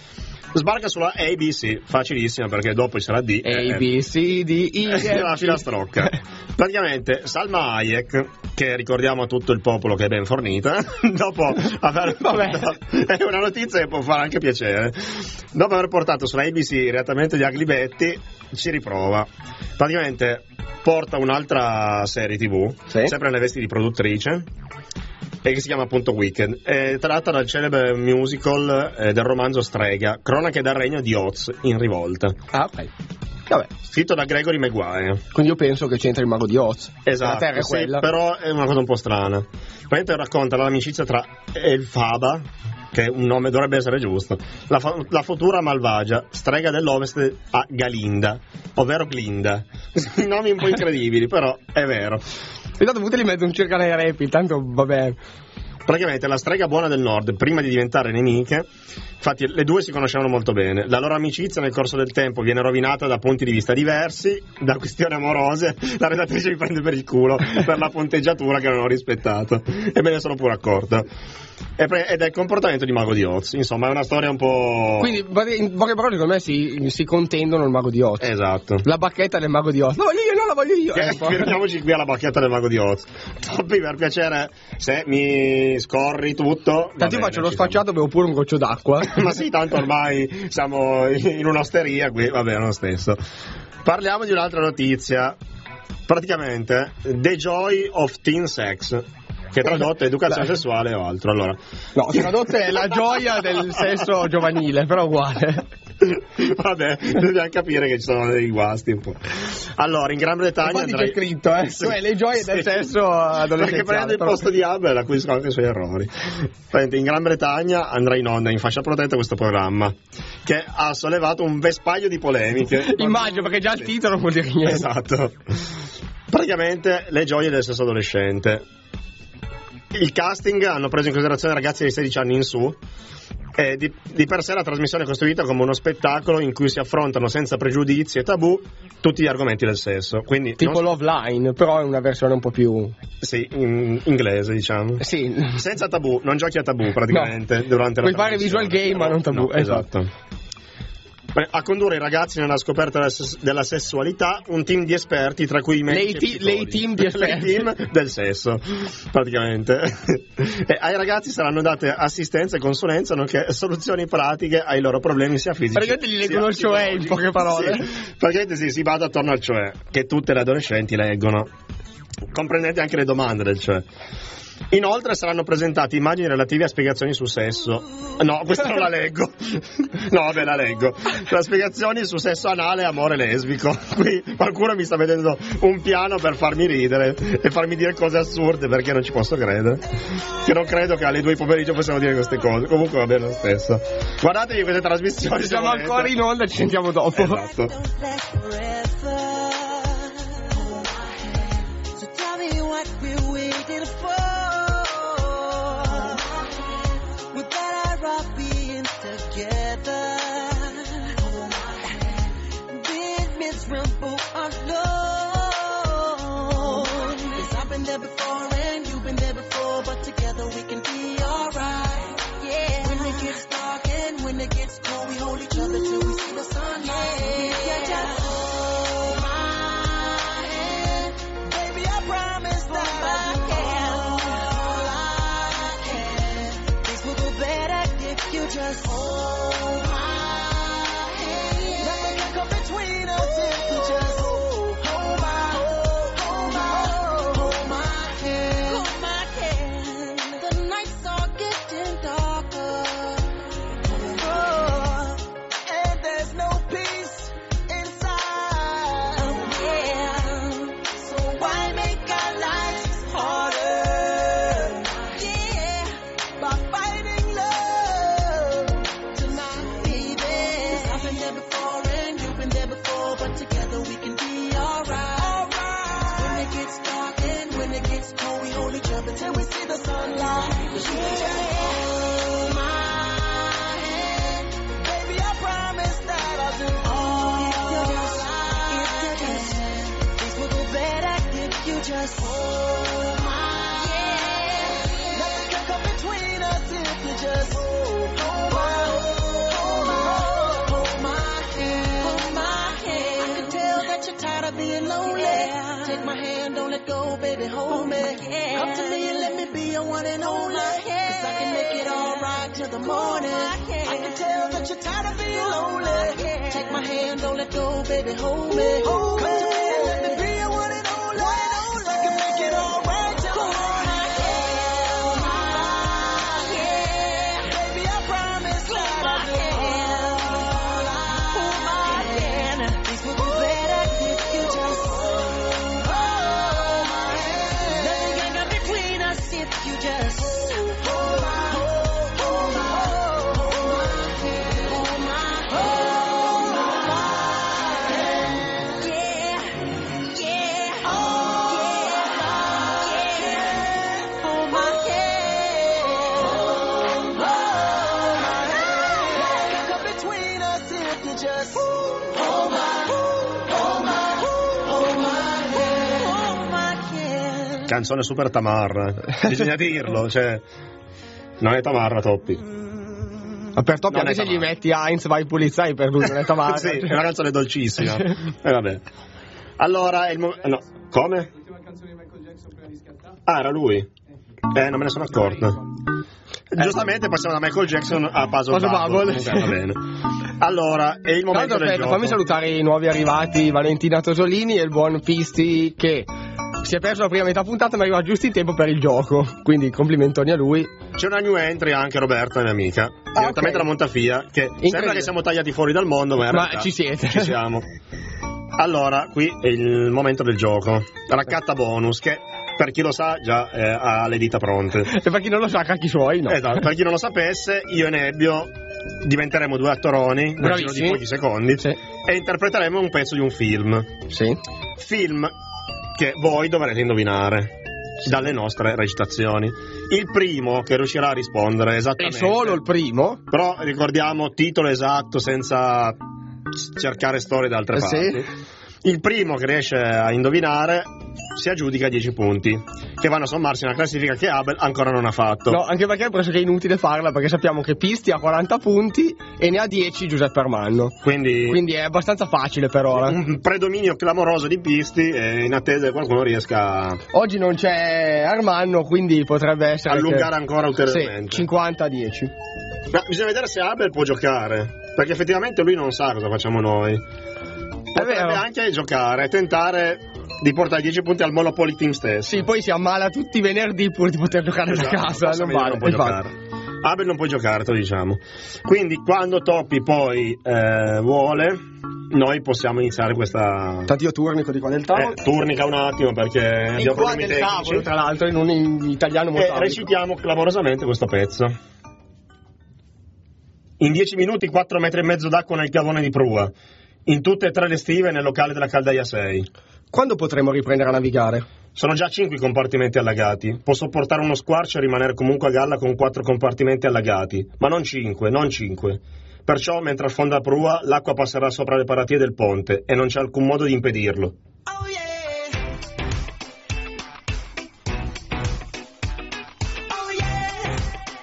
Speaker 2: Sbarca sulla A B C, facilissima perché dopo ci sarà D.
Speaker 1: A, B, C, D, E,
Speaker 2: la filastrocca. Praticamente Salma Hayek, che ricordiamo a tutto il popolo che è ben fornita, dopo aver portato, è una notizia che può fare anche piacere, dopo aver portato sulla A B C direttamente gli Ugly Betty, ci riprova. Praticamente porta un'altra serie tivù, sì, sempre nelle vesti di produttrice, e che si chiama appunto Wicked, è tratta dal celebre musical eh, del romanzo Strega, Cronache dal regno di Oz in rivolta.
Speaker 1: Ah, ok. Vabbè.
Speaker 2: Scritto da Gregory Maguire.
Speaker 1: Quindi io penso che c'entra il mago di Oz.
Speaker 2: Esatto,
Speaker 1: la terra è
Speaker 2: sì,
Speaker 1: quella.
Speaker 2: Però è una cosa un po' strana. Praticamente racconta l'amicizia tra Elfaba, che un nome dovrebbe essere giusto, la, fa- la futura malvagia strega dell'Ovest a Galinda, ovvero Glinda. Nomi un po' incredibili, però è vero.
Speaker 1: Intanto butali in mezzo un circa nei rap, tanto vabbè.
Speaker 2: Praticamente la strega buona del nord, prima di diventare nemiche, infatti le due si conoscevano molto bene, la loro amicizia nel corso del tempo viene rovinata da punti di vista diversi, da questioni amorose, la redattrice mi prende per il culo per la punteggiatura che non ho rispettato e me ne sono pure accorto. Ed è il comportamento di Mago di Oz, insomma è una storia un po'...
Speaker 1: Quindi in poche parole secondo me si, si contendono il Mago di Oz.
Speaker 2: Esatto.
Speaker 1: La bacchetta del Mago di Oz. No, io non la voglio io.
Speaker 2: Eh, fermiamoci qui alla bacchetta del Mago di Oz. Toppi, per piacere, se mi scorri tutto...
Speaker 1: Tanto io faccio lo sfacciato, bevo pure un goccio d'acqua.
Speaker 2: Ma sì, tanto ormai siamo in un'osteria qui, va bene lo stesso. Parliamo di un'altra notizia. Praticamente, The Joy of Teen Sex, che tradotto è educazione Beh. sessuale o altro. Allora,
Speaker 1: no, tradotto è la gioia del sesso giovanile, però uguale.
Speaker 2: Vabbè, dobbiamo capire che ci sono dei guasti un po'. Allora, in Gran Bretagna
Speaker 1: infatti
Speaker 2: andrai...
Speaker 1: c'è scritto, eh, sì. Cioè le gioie sì. del sesso adolescenziale.
Speaker 2: Perché prende il posto di Abel, acquisiscono anche i suoi errori. In Gran Bretagna andrà in onda in fascia protetta questo programma, che ha sollevato un vespaglio di polemiche.
Speaker 1: Immagino, perché già il titolo vuol dire niente.
Speaker 2: Esatto. Praticamente le gioie del sesso adolescente. Il casting hanno preso in considerazione ragazzi di sedici anni in su. E di, di per sé la trasmissione è costruita come uno spettacolo in cui si affrontano senza pregiudizi e tabù tutti gli argomenti del sesso. Quindi
Speaker 1: tipo
Speaker 2: non...
Speaker 1: Love Line, però è una versione un po' più...
Speaker 2: Sì, in inglese diciamo.
Speaker 1: Sì.
Speaker 2: Senza tabù, non giochi a tabù praticamente no. durante
Speaker 1: Puoi
Speaker 2: la
Speaker 1: fare visual game ma non tabù.
Speaker 2: No, esatto. esatto. A condurre i ragazzi nella scoperta della, ses- della sessualità un team di esperti, tra cui i medici
Speaker 1: lei team di esperti
Speaker 2: team del sesso praticamente. E ai ragazzi saranno date assistenza e consulenza nonché soluzioni pratiche ai loro problemi sia fisici
Speaker 1: praticamente gli leggono il cioè in poche parole.
Speaker 2: Sì. Praticamente sì, si bada attorno al cioè che tutte le adolescenti leggono, comprendete anche le domande del cioè. Inoltre saranno presentati immagini relative a spiegazioni su sesso. No, questa non la leggo. No, vabbè, la leggo. La spiegazioni su sesso anale e amore lesbico. Qui qualcuno mi sta mettendo un piano per farmi ridere e farmi dire cose assurde perché non ci posso credere. Che non credo che alle due di pomeriggio possiamo dire queste cose. Comunque va bene lo stesso. Guardatevi queste trasmissioni.
Speaker 1: Siamo ancora in onda, ci sentiamo dopo.
Speaker 2: Esatto.
Speaker 3: Just hold my hand. Nothing can come between us if you just hold my, hold my, hold my hand. Hold my hand. The nights are getting darker. Oh, and there's no peace inside. Oh, yeah. So why make our lives harder? Yeah, by fighting love. But together we can be alright. Alright. When it gets dark and when it gets cold, we hold each other till we see the sunlight. Yeah. Hold my hand, baby. I promise that I'll do all I can. Things will go better if you just hold my hand. Nothing can come between us if you just hold my, hold my. baby, hold me. Come to me and let me be your one and only. Cause I can make it all right till the morning. I can tell that you're tired of being lonely. Take my hand, don't let go, baby, hold me. Come to me and let me be your one and only. Cause I can make it all right till the morning. Baby, I promise that I do. Hold my hand. Things would be better if you just hold my hand. Nothing can come between us if you just hold my hand.
Speaker 2: Canzone super tamarra, bisogna dirlo, cioè non è tamarra, Toppi.
Speaker 1: Ma per Toppi
Speaker 2: Non
Speaker 1: anche
Speaker 2: è
Speaker 1: se gli
Speaker 2: tamarra.
Speaker 1: metti Heinz vai polizia per lui non è tamarra.
Speaker 2: Sì, è una canzone dolcissima. E eh, vabbè. Allora, è il mo- no, come? Ah, era lui? Eh, non me ne sono accorto. Giustamente passiamo da Michael Jackson a Puzzle
Speaker 1: Puzzle
Speaker 2: Bubble.
Speaker 1: Bubble.
Speaker 2: Comunque, va bene. Allora, è il momento
Speaker 1: Tanto,
Speaker 2: del
Speaker 1: aspetta,
Speaker 2: gioco.
Speaker 1: fammi salutare i nuovi arrivati, Valentina Tosolini e il buon Pisti che si è perso la prima metà puntata ma arriva giusto in tempo per il gioco, quindi complimentoni a lui.
Speaker 2: C'è una new entry anche, Roberta, mia amica, direttamente
Speaker 1: ok.
Speaker 2: da Montafia, che sembra che siamo tagliati fuori dal mondo, ma in
Speaker 1: Ma
Speaker 2: realtà
Speaker 1: ci siete.
Speaker 2: Ci siamo. Allora, qui è il momento del gioco. Raccatta bonus, che per chi lo sa già eh, ha le dita pronte.
Speaker 1: E per chi non lo sa, cacchi suoi, no.
Speaker 2: Esatto, per chi non lo sapesse, io e Nebbio diventeremo due attoroni nel giro di
Speaker 1: Bravissimi.
Speaker 2: pochi secondi
Speaker 1: Sì.
Speaker 2: e interpreteremo un pezzo di un film.
Speaker 1: Sì.
Speaker 2: Film che voi dovrete indovinare dalle nostre recitazioni. Il primo che riuscirà a rispondere
Speaker 1: E
Speaker 2: esattamente,
Speaker 1: solo il primo?
Speaker 2: però ricordiamo titolo esatto senza cercare storie da altre
Speaker 1: Eh,
Speaker 2: parti.
Speaker 1: sì.
Speaker 2: Il primo che riesce a indovinare si aggiudica dieci punti, che vanno a sommarsi a una classifica che Abel ancora non ha fatto.
Speaker 1: No, anche perché è pressoché inutile farla, perché sappiamo che Pisti ha quaranta punti e ne ha dieci Giuseppe Armanno.
Speaker 2: Quindi,
Speaker 1: Quindi è abbastanza facile per ora.
Speaker 2: un predominio clamoroso di Pisti e in attesa che qualcuno riesca a
Speaker 1: Oggi non c'è Armanno, quindi potrebbe essere
Speaker 2: allungare
Speaker 1: che...
Speaker 2: ancora ulteriormente.
Speaker 1: Sì, cinquanta a dieci.
Speaker 2: Ma bisogna vedere se Abel può giocare, perché effettivamente lui non sa cosa facciamo noi. Potrebbe
Speaker 1: vero.
Speaker 2: anche giocare, tentare di portare dieci punti al Monopoly Team stesso.
Speaker 1: Sì, poi si ammala tutti i venerdì pur di poter giocare
Speaker 2: Esatto,
Speaker 1: da casa.
Speaker 2: Forza
Speaker 1: Non
Speaker 2: Media
Speaker 1: vale.
Speaker 2: non può
Speaker 1: infatti.
Speaker 2: giocare. Abel non può giocare, te lo diciamo. Quindi quando Toppi poi eh, vuole, noi possiamo iniziare questa
Speaker 1: Tanto io turnico di qua del tavolo.
Speaker 2: eh, turnica un attimo perché
Speaker 1: e
Speaker 2: abbiamo
Speaker 1: qua
Speaker 2: problemi
Speaker 1: del
Speaker 2: tecnici.
Speaker 1: tavolo, tra l'altro, in un in italiano molto
Speaker 2: E
Speaker 1: ampio.
Speaker 2: recitiamo clamorosamente questo pezzo. In dieci minuti quattro metri e mezzo d'acqua nel cavone di prua. In tutte e tre le stive nel locale della Caldaia sei.
Speaker 1: Quando potremo riprendere a navigare?
Speaker 2: Sono già cinque i compartimenti allagati. Può sopportare uno squarcio e rimanere comunque a galla con quattro compartimenti allagati. Ma non cinque, non cinque. Perciò, mentre affonda la prua, l'acqua passerà sopra le paratie del ponte e non c'è alcun modo di impedirlo.
Speaker 3: Oh yeah. Oh yeah.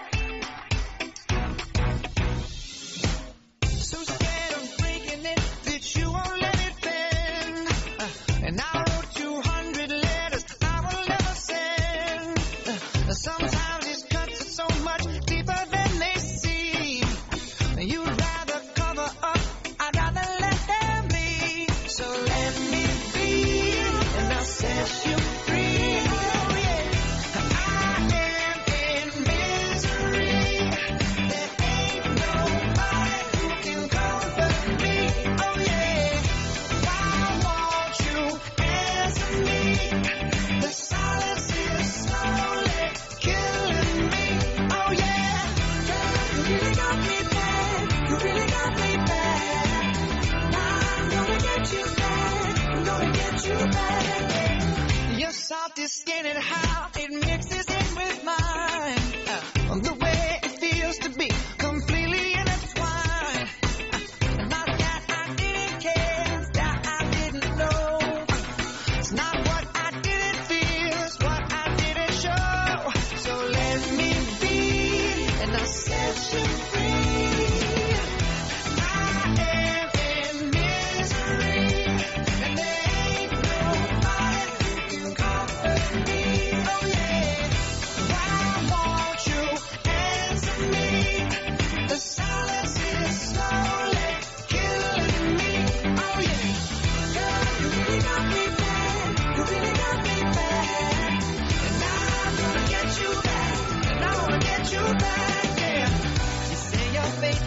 Speaker 3: So scared of breaking it that you won't let it bend. Uh, and I wrote two hundred letters I will never send. Uh, sometimes these cuts are so much deeper than they seem. You'd rather cover up, I'd rather let them be. So let me be, and I'll set you free. Oh yeah, I am in misery. There ain't nobody who can comfort me. Oh yeah, why won't you answer me? The silence is slowly killing me. Oh yeah, you really got me bad. You really got me bad. I'm gonna get you back. I'm gonna get you back. Your salty skin and how it mixes in with mine. Uh, the way it feels to be completely intertwined. Uh, not that I didn't care, it's that I didn't know. It's not what I didn't feel, it's what I didn't show. So let me be, and I'll set you free. I am in misery, and there ain't nobody who can comfort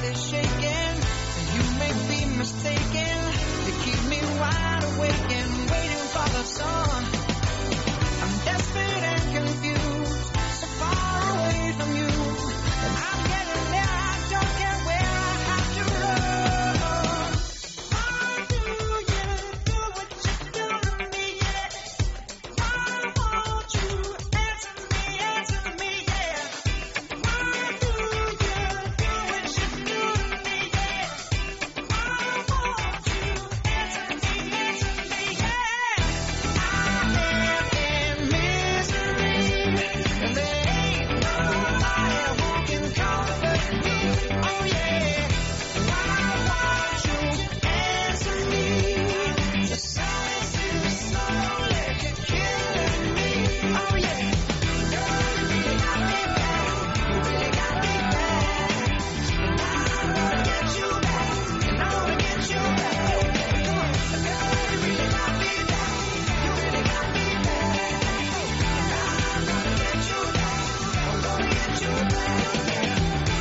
Speaker 13: body shaking. You may be mistaken. You keep me wide awake and waiting for the sun. I'm desperate and confused, so far away from you. And I'm getting there, I don't care where I have to run. Why do you do what you do to me, yeah? Why won't you answer me, answer me, yeah? Why do you do what you do to me, yeah? Why won't you answer me, answer me, yeah? I live in misery, and there ain't nobody who can comfort me. Oh yeah, why won't you answer me? The silence is slowly killing me. Oh yeah, girl, you really got me bad. You really got me bad. And I wanna get you back. And I wanna get you back. Come on, girl, you really got me bad. You really got me bad. And I'm gonna get you back. I'm gonna get you back.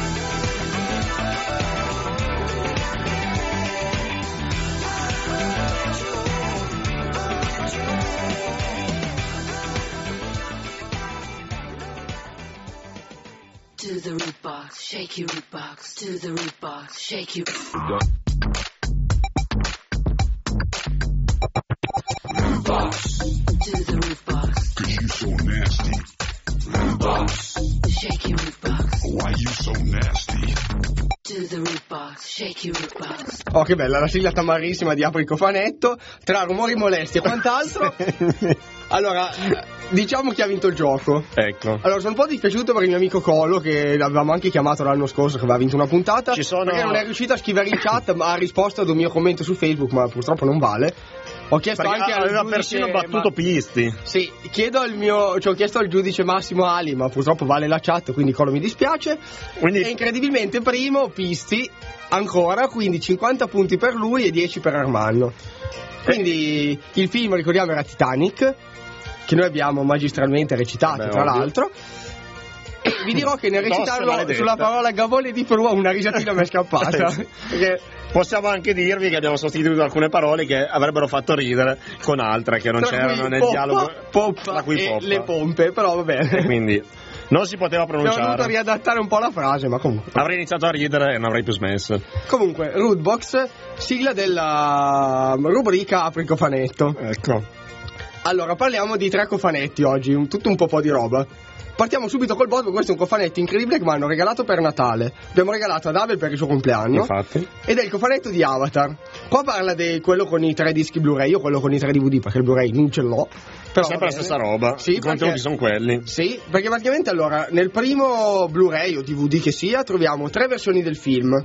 Speaker 14: To the root box, shake your root box. To the root box, shake your root box. To the root box.
Speaker 6: Cause you so nasty. Root box.
Speaker 14: Shake your root box.
Speaker 6: Why you so nasty?
Speaker 14: To the root box, shake your root box.
Speaker 1: Oh, che bella, la sigla tamarrissima di Apri il cofanetto, tra rumori molesti e quant'altro. Allora, diciamo chi ha vinto il gioco.
Speaker 2: Ecco.
Speaker 1: Allora, sono un po' dispiaciuto per il mio amico Colo, che l'avevamo anche chiamato l'anno scorso, che aveva vinto una puntata.
Speaker 2: Ci sono...
Speaker 1: Perché non è riuscito a scrivere in chat, ma ha risposto ad un mio commento su Facebook, ma purtroppo non vale. Ho chiesto
Speaker 2: Perché
Speaker 1: anche al
Speaker 2: aveva
Speaker 1: giudice,
Speaker 2: persino battuto
Speaker 1: ma...
Speaker 2: Pisti.
Speaker 1: Sì, chiedo al mio, cioè ho chiesto al giudice Massimo Ali, ma purtroppo vale la chat, quindi Colo mi dispiace.
Speaker 2: Quindi...
Speaker 1: E incredibilmente primo Pisti ancora, quindi cinquanta punti per lui e dieci per Armando. Quindi il film, ricordiamo, era Titanic, che noi abbiamo magistralmente recitato. Beh, tra ovvio. L'altro. E vi dirò che nel recitarlo sulla parola Gavone di Perù una risatina mi è scappata. Perché
Speaker 2: possiamo anche dirvi che abbiamo sostituito alcune parole che avrebbero fatto ridere con altre che non c'erano nel
Speaker 1: poppa,
Speaker 2: dialogo.
Speaker 1: Poppa
Speaker 2: cui
Speaker 1: e
Speaker 2: poppa.
Speaker 1: le pompe, però va bene.
Speaker 2: E quindi non si poteva
Speaker 1: Abbiamo
Speaker 2: pronunciare.
Speaker 1: dovuto riadattare un po' la frase, ma comunque.
Speaker 2: Avrei iniziato a ridere e non avrei più smesso.
Speaker 1: Comunque, Rootbox, sigla della rubrica Apri il cofanetto.
Speaker 2: Ecco.
Speaker 1: Allora, parliamo di tre cofanetti oggi, un, tutto un po' po' di roba. Partiamo subito col botto, questo è un cofanetto incredibile che mi hanno regalato per Natale. Abbiamo regalato ad Abel per il suo compleanno.
Speaker 2: Infatti.
Speaker 1: Ed è il cofanetto di Avatar. Qua parla di quello con i tre dischi Blu-ray, io quello con i tre D V D, perché il Blu-ray non ce l'ho. Però
Speaker 2: sempre la stessa roba,
Speaker 1: sì,
Speaker 2: i contenuti sono quelli.
Speaker 1: Sì, perché praticamente allora, nel primo Blu-ray o D V D che sia, troviamo tre versioni del film.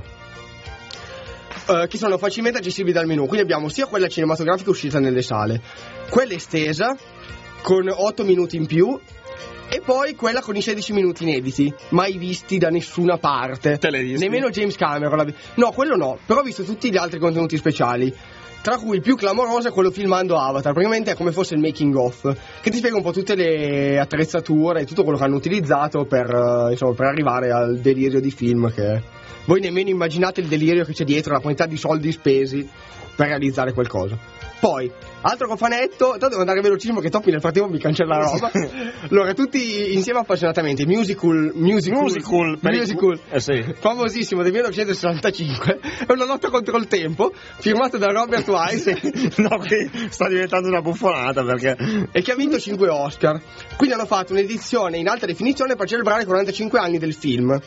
Speaker 1: Uh, che sono facilmente accessibili dal menu. Quindi abbiamo sia quella cinematografica uscita nelle sale, quella estesa con otto minuti in più, e poi quella con i sedici minuti inediti, mai visti da nessuna parte.
Speaker 2: Te le visti?
Speaker 1: Nemmeno James Cameron. No, quello no, però ho visto tutti gli altri contenuti speciali, tra cui il più clamoroso è quello filmando Avatar. Praticamente è come fosse il making of, che ti spiega un po' tutte le attrezzature e tutto quello che hanno utilizzato per, uh, insomma, per arrivare al delirio di film che... Voi nemmeno immaginate il delirio che c'è dietro, la quantità di soldi spesi per realizzare qualcosa. Poi, altro cofanetto, tanto devo andare velocissimo che Toppi nel frattempo mi cancella la roba. Allora, tutti insieme appassionatamente, musical, musical,
Speaker 2: musical,
Speaker 1: musical
Speaker 2: eh sì.
Speaker 1: famosissimo del millenovecentosessantacinque, è Una lotta contro il tempo, firmato da Robert Wise.
Speaker 2: No, qui sta diventando una buffonata perché...
Speaker 1: E che ha vinto cinque Oscar. Quindi hanno fatto un'edizione in alta definizione per celebrare i quarantacinque anni del film.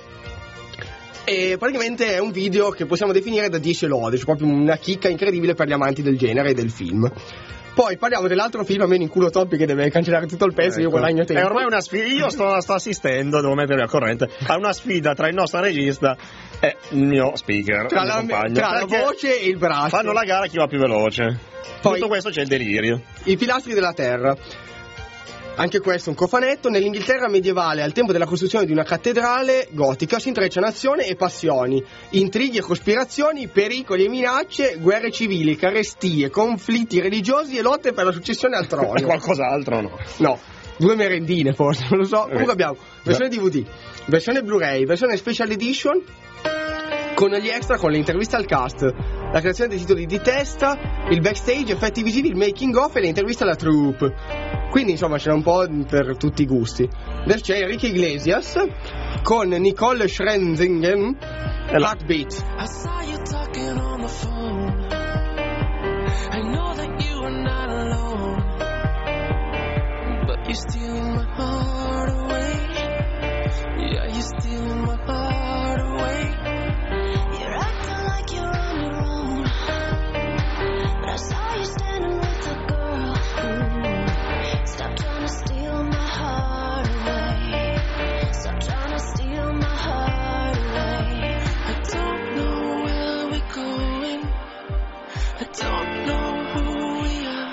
Speaker 1: E praticamente è un video che possiamo definire da dieci lode, cioè proprio una chicca incredibile per gli amanti del genere e del film. Poi parliamo dell'altro film, a me in culo Toppi che deve cancellare tutto il pezzo, ecco. Io guadagno tempo.
Speaker 2: È ormai una sfida, io sto, sto assistendo, devo mettermi al corrente, a una sfida tra il nostro regista e il mio speaker,
Speaker 1: tra,
Speaker 2: il mio
Speaker 1: la,
Speaker 2: compagno,
Speaker 1: tra la voce e il braccio.
Speaker 2: Fanno la gara chi va più veloce.
Speaker 1: Poi,
Speaker 2: tutto questo c'è il delirio.
Speaker 1: I pilastri della terra. Anche questo è un cofanetto. Nell'Inghilterra medievale, al tempo della costruzione di una cattedrale gotica, si intrecciano azione e passioni, intrighi e cospirazioni, pericoli e minacce, guerre civili, carestie, conflitti religiosi e lotte per la successione al trono.
Speaker 2: Qualcos'altro no?
Speaker 1: No, due merendine forse, non lo so. Comunque abbiamo versione D V D, versione Blu-ray, versione Special Edition con gli extra, con le interviste al cast, la creazione dei titoli di testa, il backstage, effetti visivi, il making of e le interviste alla troupe. Quindi insomma c'era un po' per tutti i gusti. Adesso c'è Enrique Iglesias con Nicole Scherzinger, Heartbeat.
Speaker 15: I saw you talking on the phone. I know that you are not alone, but you're stealing my heart away. Yeah, you're stealing my heart away.
Speaker 4: You're acting like you're on your own, but I saw you standing with a girl. Ooh, stop trying to steal my heart away. Stop trying to steal my heart away.
Speaker 15: I don't know where we're going. I don't know who we are.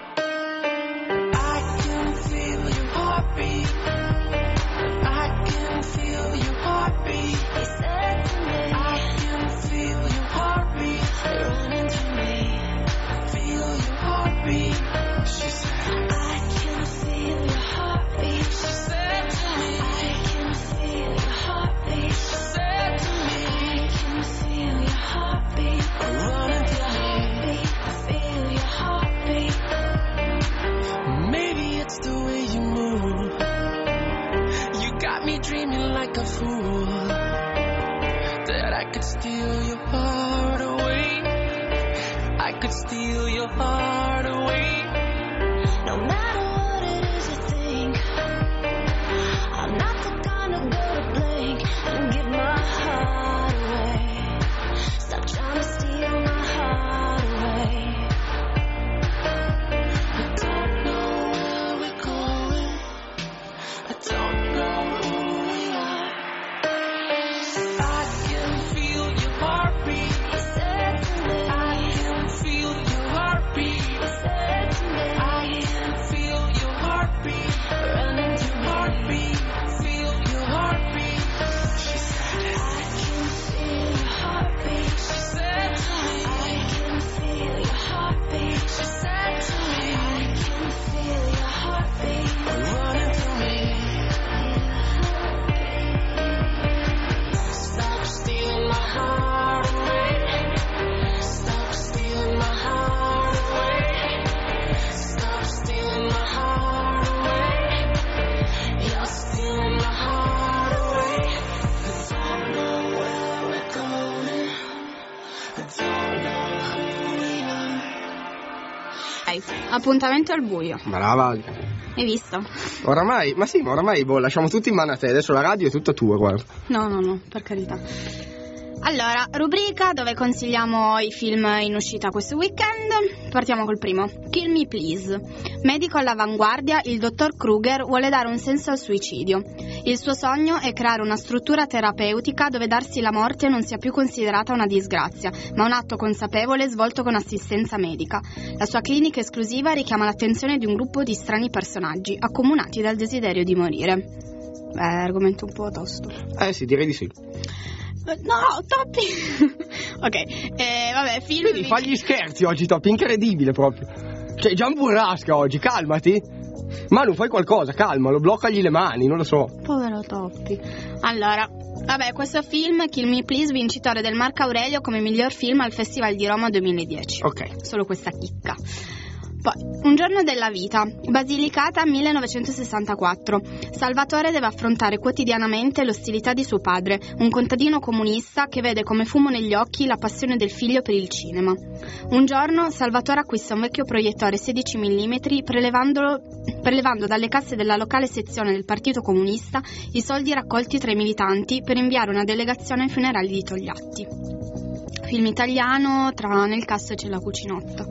Speaker 15: I can feel your heartbeat. I can feel your heartbeat.
Speaker 4: He said to me,
Speaker 15: I can feel your heartbeat
Speaker 4: running through me.
Speaker 15: Feel your heartbeat. She said,
Speaker 4: I can feel your heartbeat.
Speaker 15: she said to me,
Speaker 4: I can feel your heartbeat.
Speaker 15: she said to me,
Speaker 4: I can feel your heartbeat.
Speaker 15: running through me.
Speaker 4: Feel your heartbeat.
Speaker 15: Maybe it's the way you move. You got me dreaming like a fool that I could steal your heart away. I could steal your heart away.
Speaker 4: No matter what it is you think, I'm not the kind of girl to blink and give my heart away. Stop trying to steal my heart away.
Speaker 15: I don't know where we're going. I don't know who we are. I can feel your heartbeat.
Speaker 4: He said to me,
Speaker 15: I can feel your heartbeat.
Speaker 4: he said to me,
Speaker 15: I can feel your heartbeat.
Speaker 4: running through me.
Speaker 15: Heartbeat, feel your heartbeat. She said,
Speaker 4: I can feel your heartbeat.
Speaker 15: she said to me,
Speaker 4: I can feel your heartbeat.
Speaker 15: she said to me,
Speaker 4: I can feel your heartbeat.
Speaker 15: running through me. Stop stealing my heart away. Stop stealing my heart away. Stop stealing my heart away. You're stealing my heart away. I don't know where we're going. I don't know who we are.
Speaker 16: Dai, appuntamento al buio.
Speaker 1: Brava.
Speaker 16: Hai visto?
Speaker 1: Oramai, ma sì, ma oramai boh, lasciamo tutto in mano a te. Adesso la radio è tutta tua, guarda.
Speaker 16: No, no, no, per carità. Allora, rubrica dove consigliamo i film in uscita questo weekend. Partiamo col primo. Kill Me Please. Medico all'avanguardia, il dottor Kruger vuole dare un senso al suicidio. Il suo sogno è creare una struttura terapeutica dove darsi la morte non sia più considerata una disgrazia, ma un atto consapevole svolto con assistenza medica. La sua clinica esclusiva richiama l'attenzione di un gruppo di strani personaggi, accomunati dal desiderio di morire. Beh, argomento un po' tosto.
Speaker 1: Eh sì, direi di sì.
Speaker 16: No, Toppi! Ok, eh, vabbè, film...
Speaker 1: Quindi fai gli scherzi oggi, Toppi, incredibile proprio. Cioè, già un burrasca oggi, calmati. Manu, fai qualcosa, calmalo, bloccagli le mani, non lo so.
Speaker 16: Povero Toppi. Allora, vabbè, questo film, Kill Me Please, vincitore del Marco Aurelio come miglior film al Festival di Roma duemiladieci.
Speaker 1: Ok.
Speaker 16: Solo questa chicca. Poi, Un giorno della vita, Basilicata millenovecentosessantaquattro. Salvatore deve affrontare quotidianamente l'ostilità di suo padre, un contadino comunista che vede come fumo negli occhi la passione del figlio per il cinema. Un giorno Salvatore acquista un vecchio proiettore sedici millimetri prelevandolo, prelevando dalle casse della locale sezione del Partito Comunista i soldi raccolti tra i militanti per inviare una delegazione ai funerali di Togliatti. Film italiano, tra nel cast c'è La Cucinotta.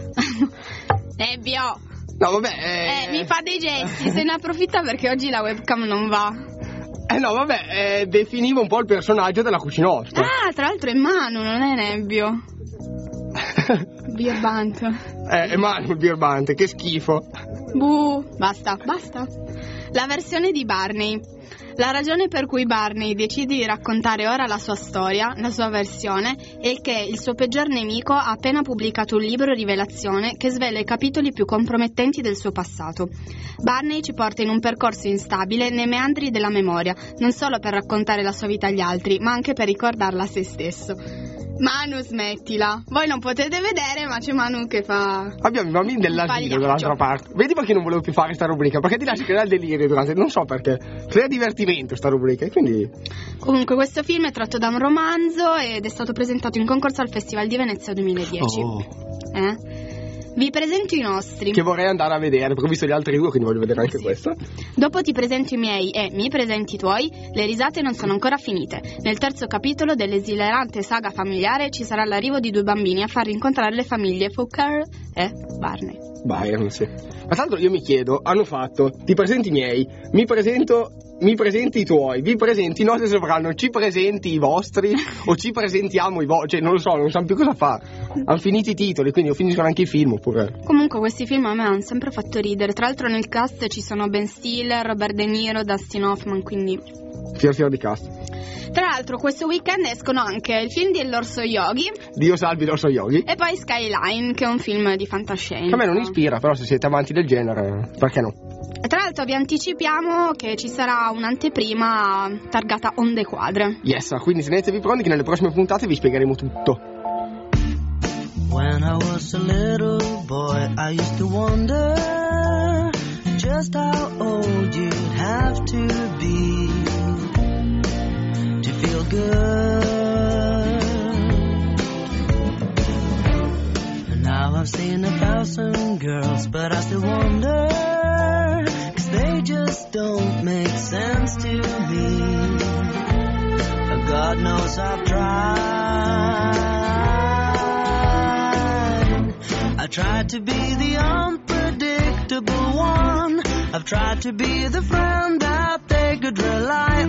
Speaker 16: Nebbio!
Speaker 1: No, vabbè. Eh...
Speaker 16: eh, mi fa dei gesti, se ne approfitta perché oggi la webcam non va.
Speaker 1: Eh no, vabbè, eh, definivo un po' il personaggio della Cucinotta.
Speaker 16: Ah, tra l'altro è Manu, non è Nebbio. Birbante.
Speaker 1: Eh, è Manu il birbante, che schifo.
Speaker 16: Buh, basta, basta. La versione di Barney. La ragione per cui Barney decide di raccontare ora la sua storia, la sua versione, è che il suo peggior nemico ha appena pubblicato un libro rivelazione che svela i capitoli più compromettenti del suo passato. Barney ci porta in un percorso instabile nei meandri della memoria, non solo per raccontare la sua vita agli altri, ma anche per ricordarla a se stesso. Manu, smettila. Voi non potete vedere, ma c'è Manu che fa...
Speaker 1: Abbiamo i bambini dell'asilo dall'altra parte. Vedi perché non volevo più fare sta rubrica? Perché ti lasci creare il delirio durante... Non so perché. Crea divertimento sta rubrica, e quindi...
Speaker 16: Comunque questo film è tratto da un romanzo ed è stato presentato in concorso al Festival di Venezia duemiladieci.
Speaker 1: Oh.
Speaker 16: Eh? Vi presento i nostri.
Speaker 1: Che vorrei andare a vedere, perché ho visto gli altri due, quindi voglio vedere anche
Speaker 16: sì.
Speaker 1: questo.
Speaker 16: Dopo ti presento i miei e mi presenti i tuoi. Le risate non sono ancora finite. Nel terzo capitolo dell'esilarante saga familiare ci sarà l'arrivo di due bambini a far incontrare le famiglie Fucker e Barney.
Speaker 1: Byron, sì. Ma tanto io mi chiedo, hanno fatto, ti presenti i miei, mi presento... Mi presenti i tuoi, vi presenti i nostri sopranno, ci presenti i vostri o ci presentiamo i vostri, cioè non lo so, non sanno più cosa fare. Hanno finito i titoli, quindi finiscono anche i film oppure.
Speaker 16: Comunque questi film a me hanno sempre fatto ridere. Tra l'altro nel cast ci sono Ben Stiller, Robert De Niro, Dustin Hoffman, quindi
Speaker 1: fior fior di cast.
Speaker 16: Tra l'altro questo weekend escono anche il film di L'Orso Yogi,
Speaker 1: Dio salvi l'Orso Yogi,
Speaker 16: e poi Skyline, che è un film di fantascienza.
Speaker 1: A me non ispira, però se siete amanti del genere, perché no?
Speaker 16: Tra l'altro vi anticipiamo che ci sarà un'anteprima targata Onde Quadre.
Speaker 1: Yes, quindi tenetevi pronti che nelle prossime puntate vi spiegheremo tutto.
Speaker 13: When I was a little boy, I used to wonder just how old you'd have to be to feel good. And now I've seen a thousand girls, but I still wonder, they just don't make sense to me. God knows I've tried. I tried to be the unpredictable one. I've tried to be the friend that they could rely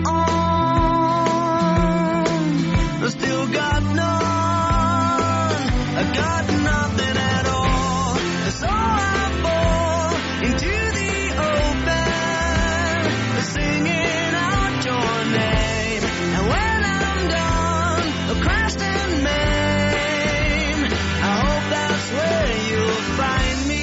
Speaker 13: on. I still got none. I got nothing at all. So I fall into the singing out your name, and when I'm done, crashed in Maine, I hope that's where you'll find me.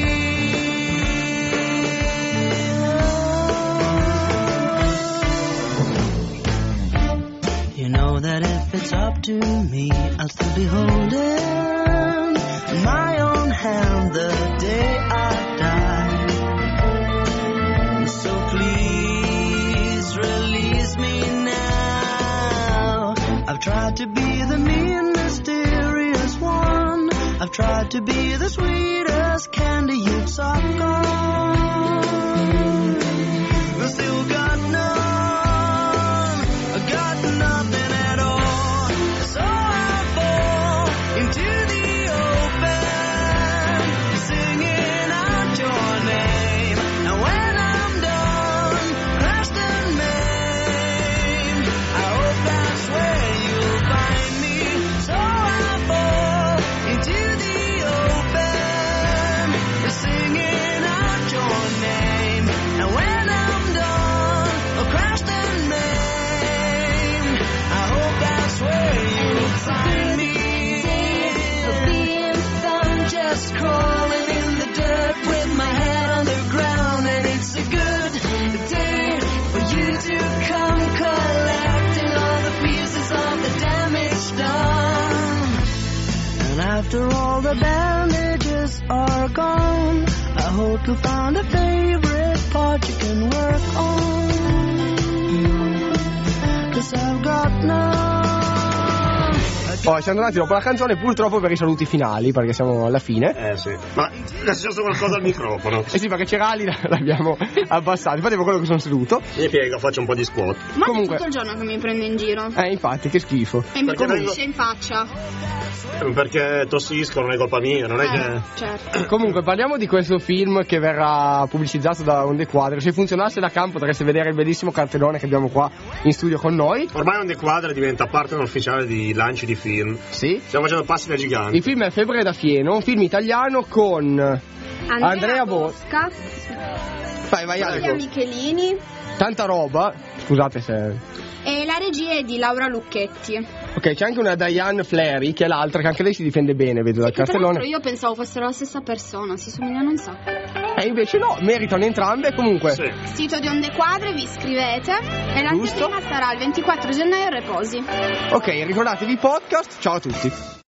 Speaker 13: You know that if it's up to me, I'll still be holding my own hand the day I die. So please release me now. I've tried to be the mean, mysterious one. I've tried to be the sweetest candy you'd suck on. I still got none. I got nothing at all. So I fall into the open, singing out your name. And when crawling in the dirt with my head underground, and it's a good day for you to come collecting all the pieces of the damage done. And after all the bandages are gone, I hope you'll find a favorite part you can work on, 'cause I've got none.
Speaker 1: Poi siamo tornati dopo la canzone, purtroppo per i saluti finali, perché siamo alla fine.
Speaker 2: Eh sì, ma è successo qualcosa al microfono.
Speaker 1: Eh sì, perché c'era Ali, l'abbiamo abbassato, infatti per quello che sono seduto.
Speaker 2: Mi piego, faccio un po' di squat.
Speaker 16: Ma
Speaker 1: comunque
Speaker 16: è tutto il giorno che mi prende in giro.
Speaker 1: Eh infatti, che schifo.
Speaker 16: E mi colpisce in faccia.
Speaker 2: Perché tossisco, non è colpa mia, non è
Speaker 16: eh,
Speaker 2: che...
Speaker 16: certo.
Speaker 1: Comunque parliamo di questo film che verrà pubblicizzato da Onde Quadre. Se funzionasse da campo potreste vedere il bellissimo cartellone che abbiamo qua in studio con noi.
Speaker 2: Ormai Onde Quadre diventa partner ufficiale di lanci di film.
Speaker 1: Sì.
Speaker 2: Stiamo facendo passi da giganti.
Speaker 1: Il film è Febbre da Fieno, un film italiano con
Speaker 16: Andrea,
Speaker 1: Andrea
Speaker 16: Bosca,
Speaker 1: Vai, vai,
Speaker 16: Silvia Michelini,
Speaker 1: Tanta roba, scusate se...
Speaker 16: E la regia è di Laura Lucchetti.
Speaker 1: Ok, c'è anche una Diane Flery, che è l'altra, che anche lei si difende bene, vedo dal
Speaker 16: Che tra
Speaker 1: cartellone.
Speaker 16: l'altro io pensavo fossero la stessa persona, si somigliano un sacco.
Speaker 1: E invece no, meritano entrambe comunque.
Speaker 2: Sì.
Speaker 16: Sito di Onde Quadre, vi iscrivete e l'anteprima sarà il ventiquattro gennaio a Reposi.
Speaker 1: Ok, ricordatevi podcast, ciao a tutti.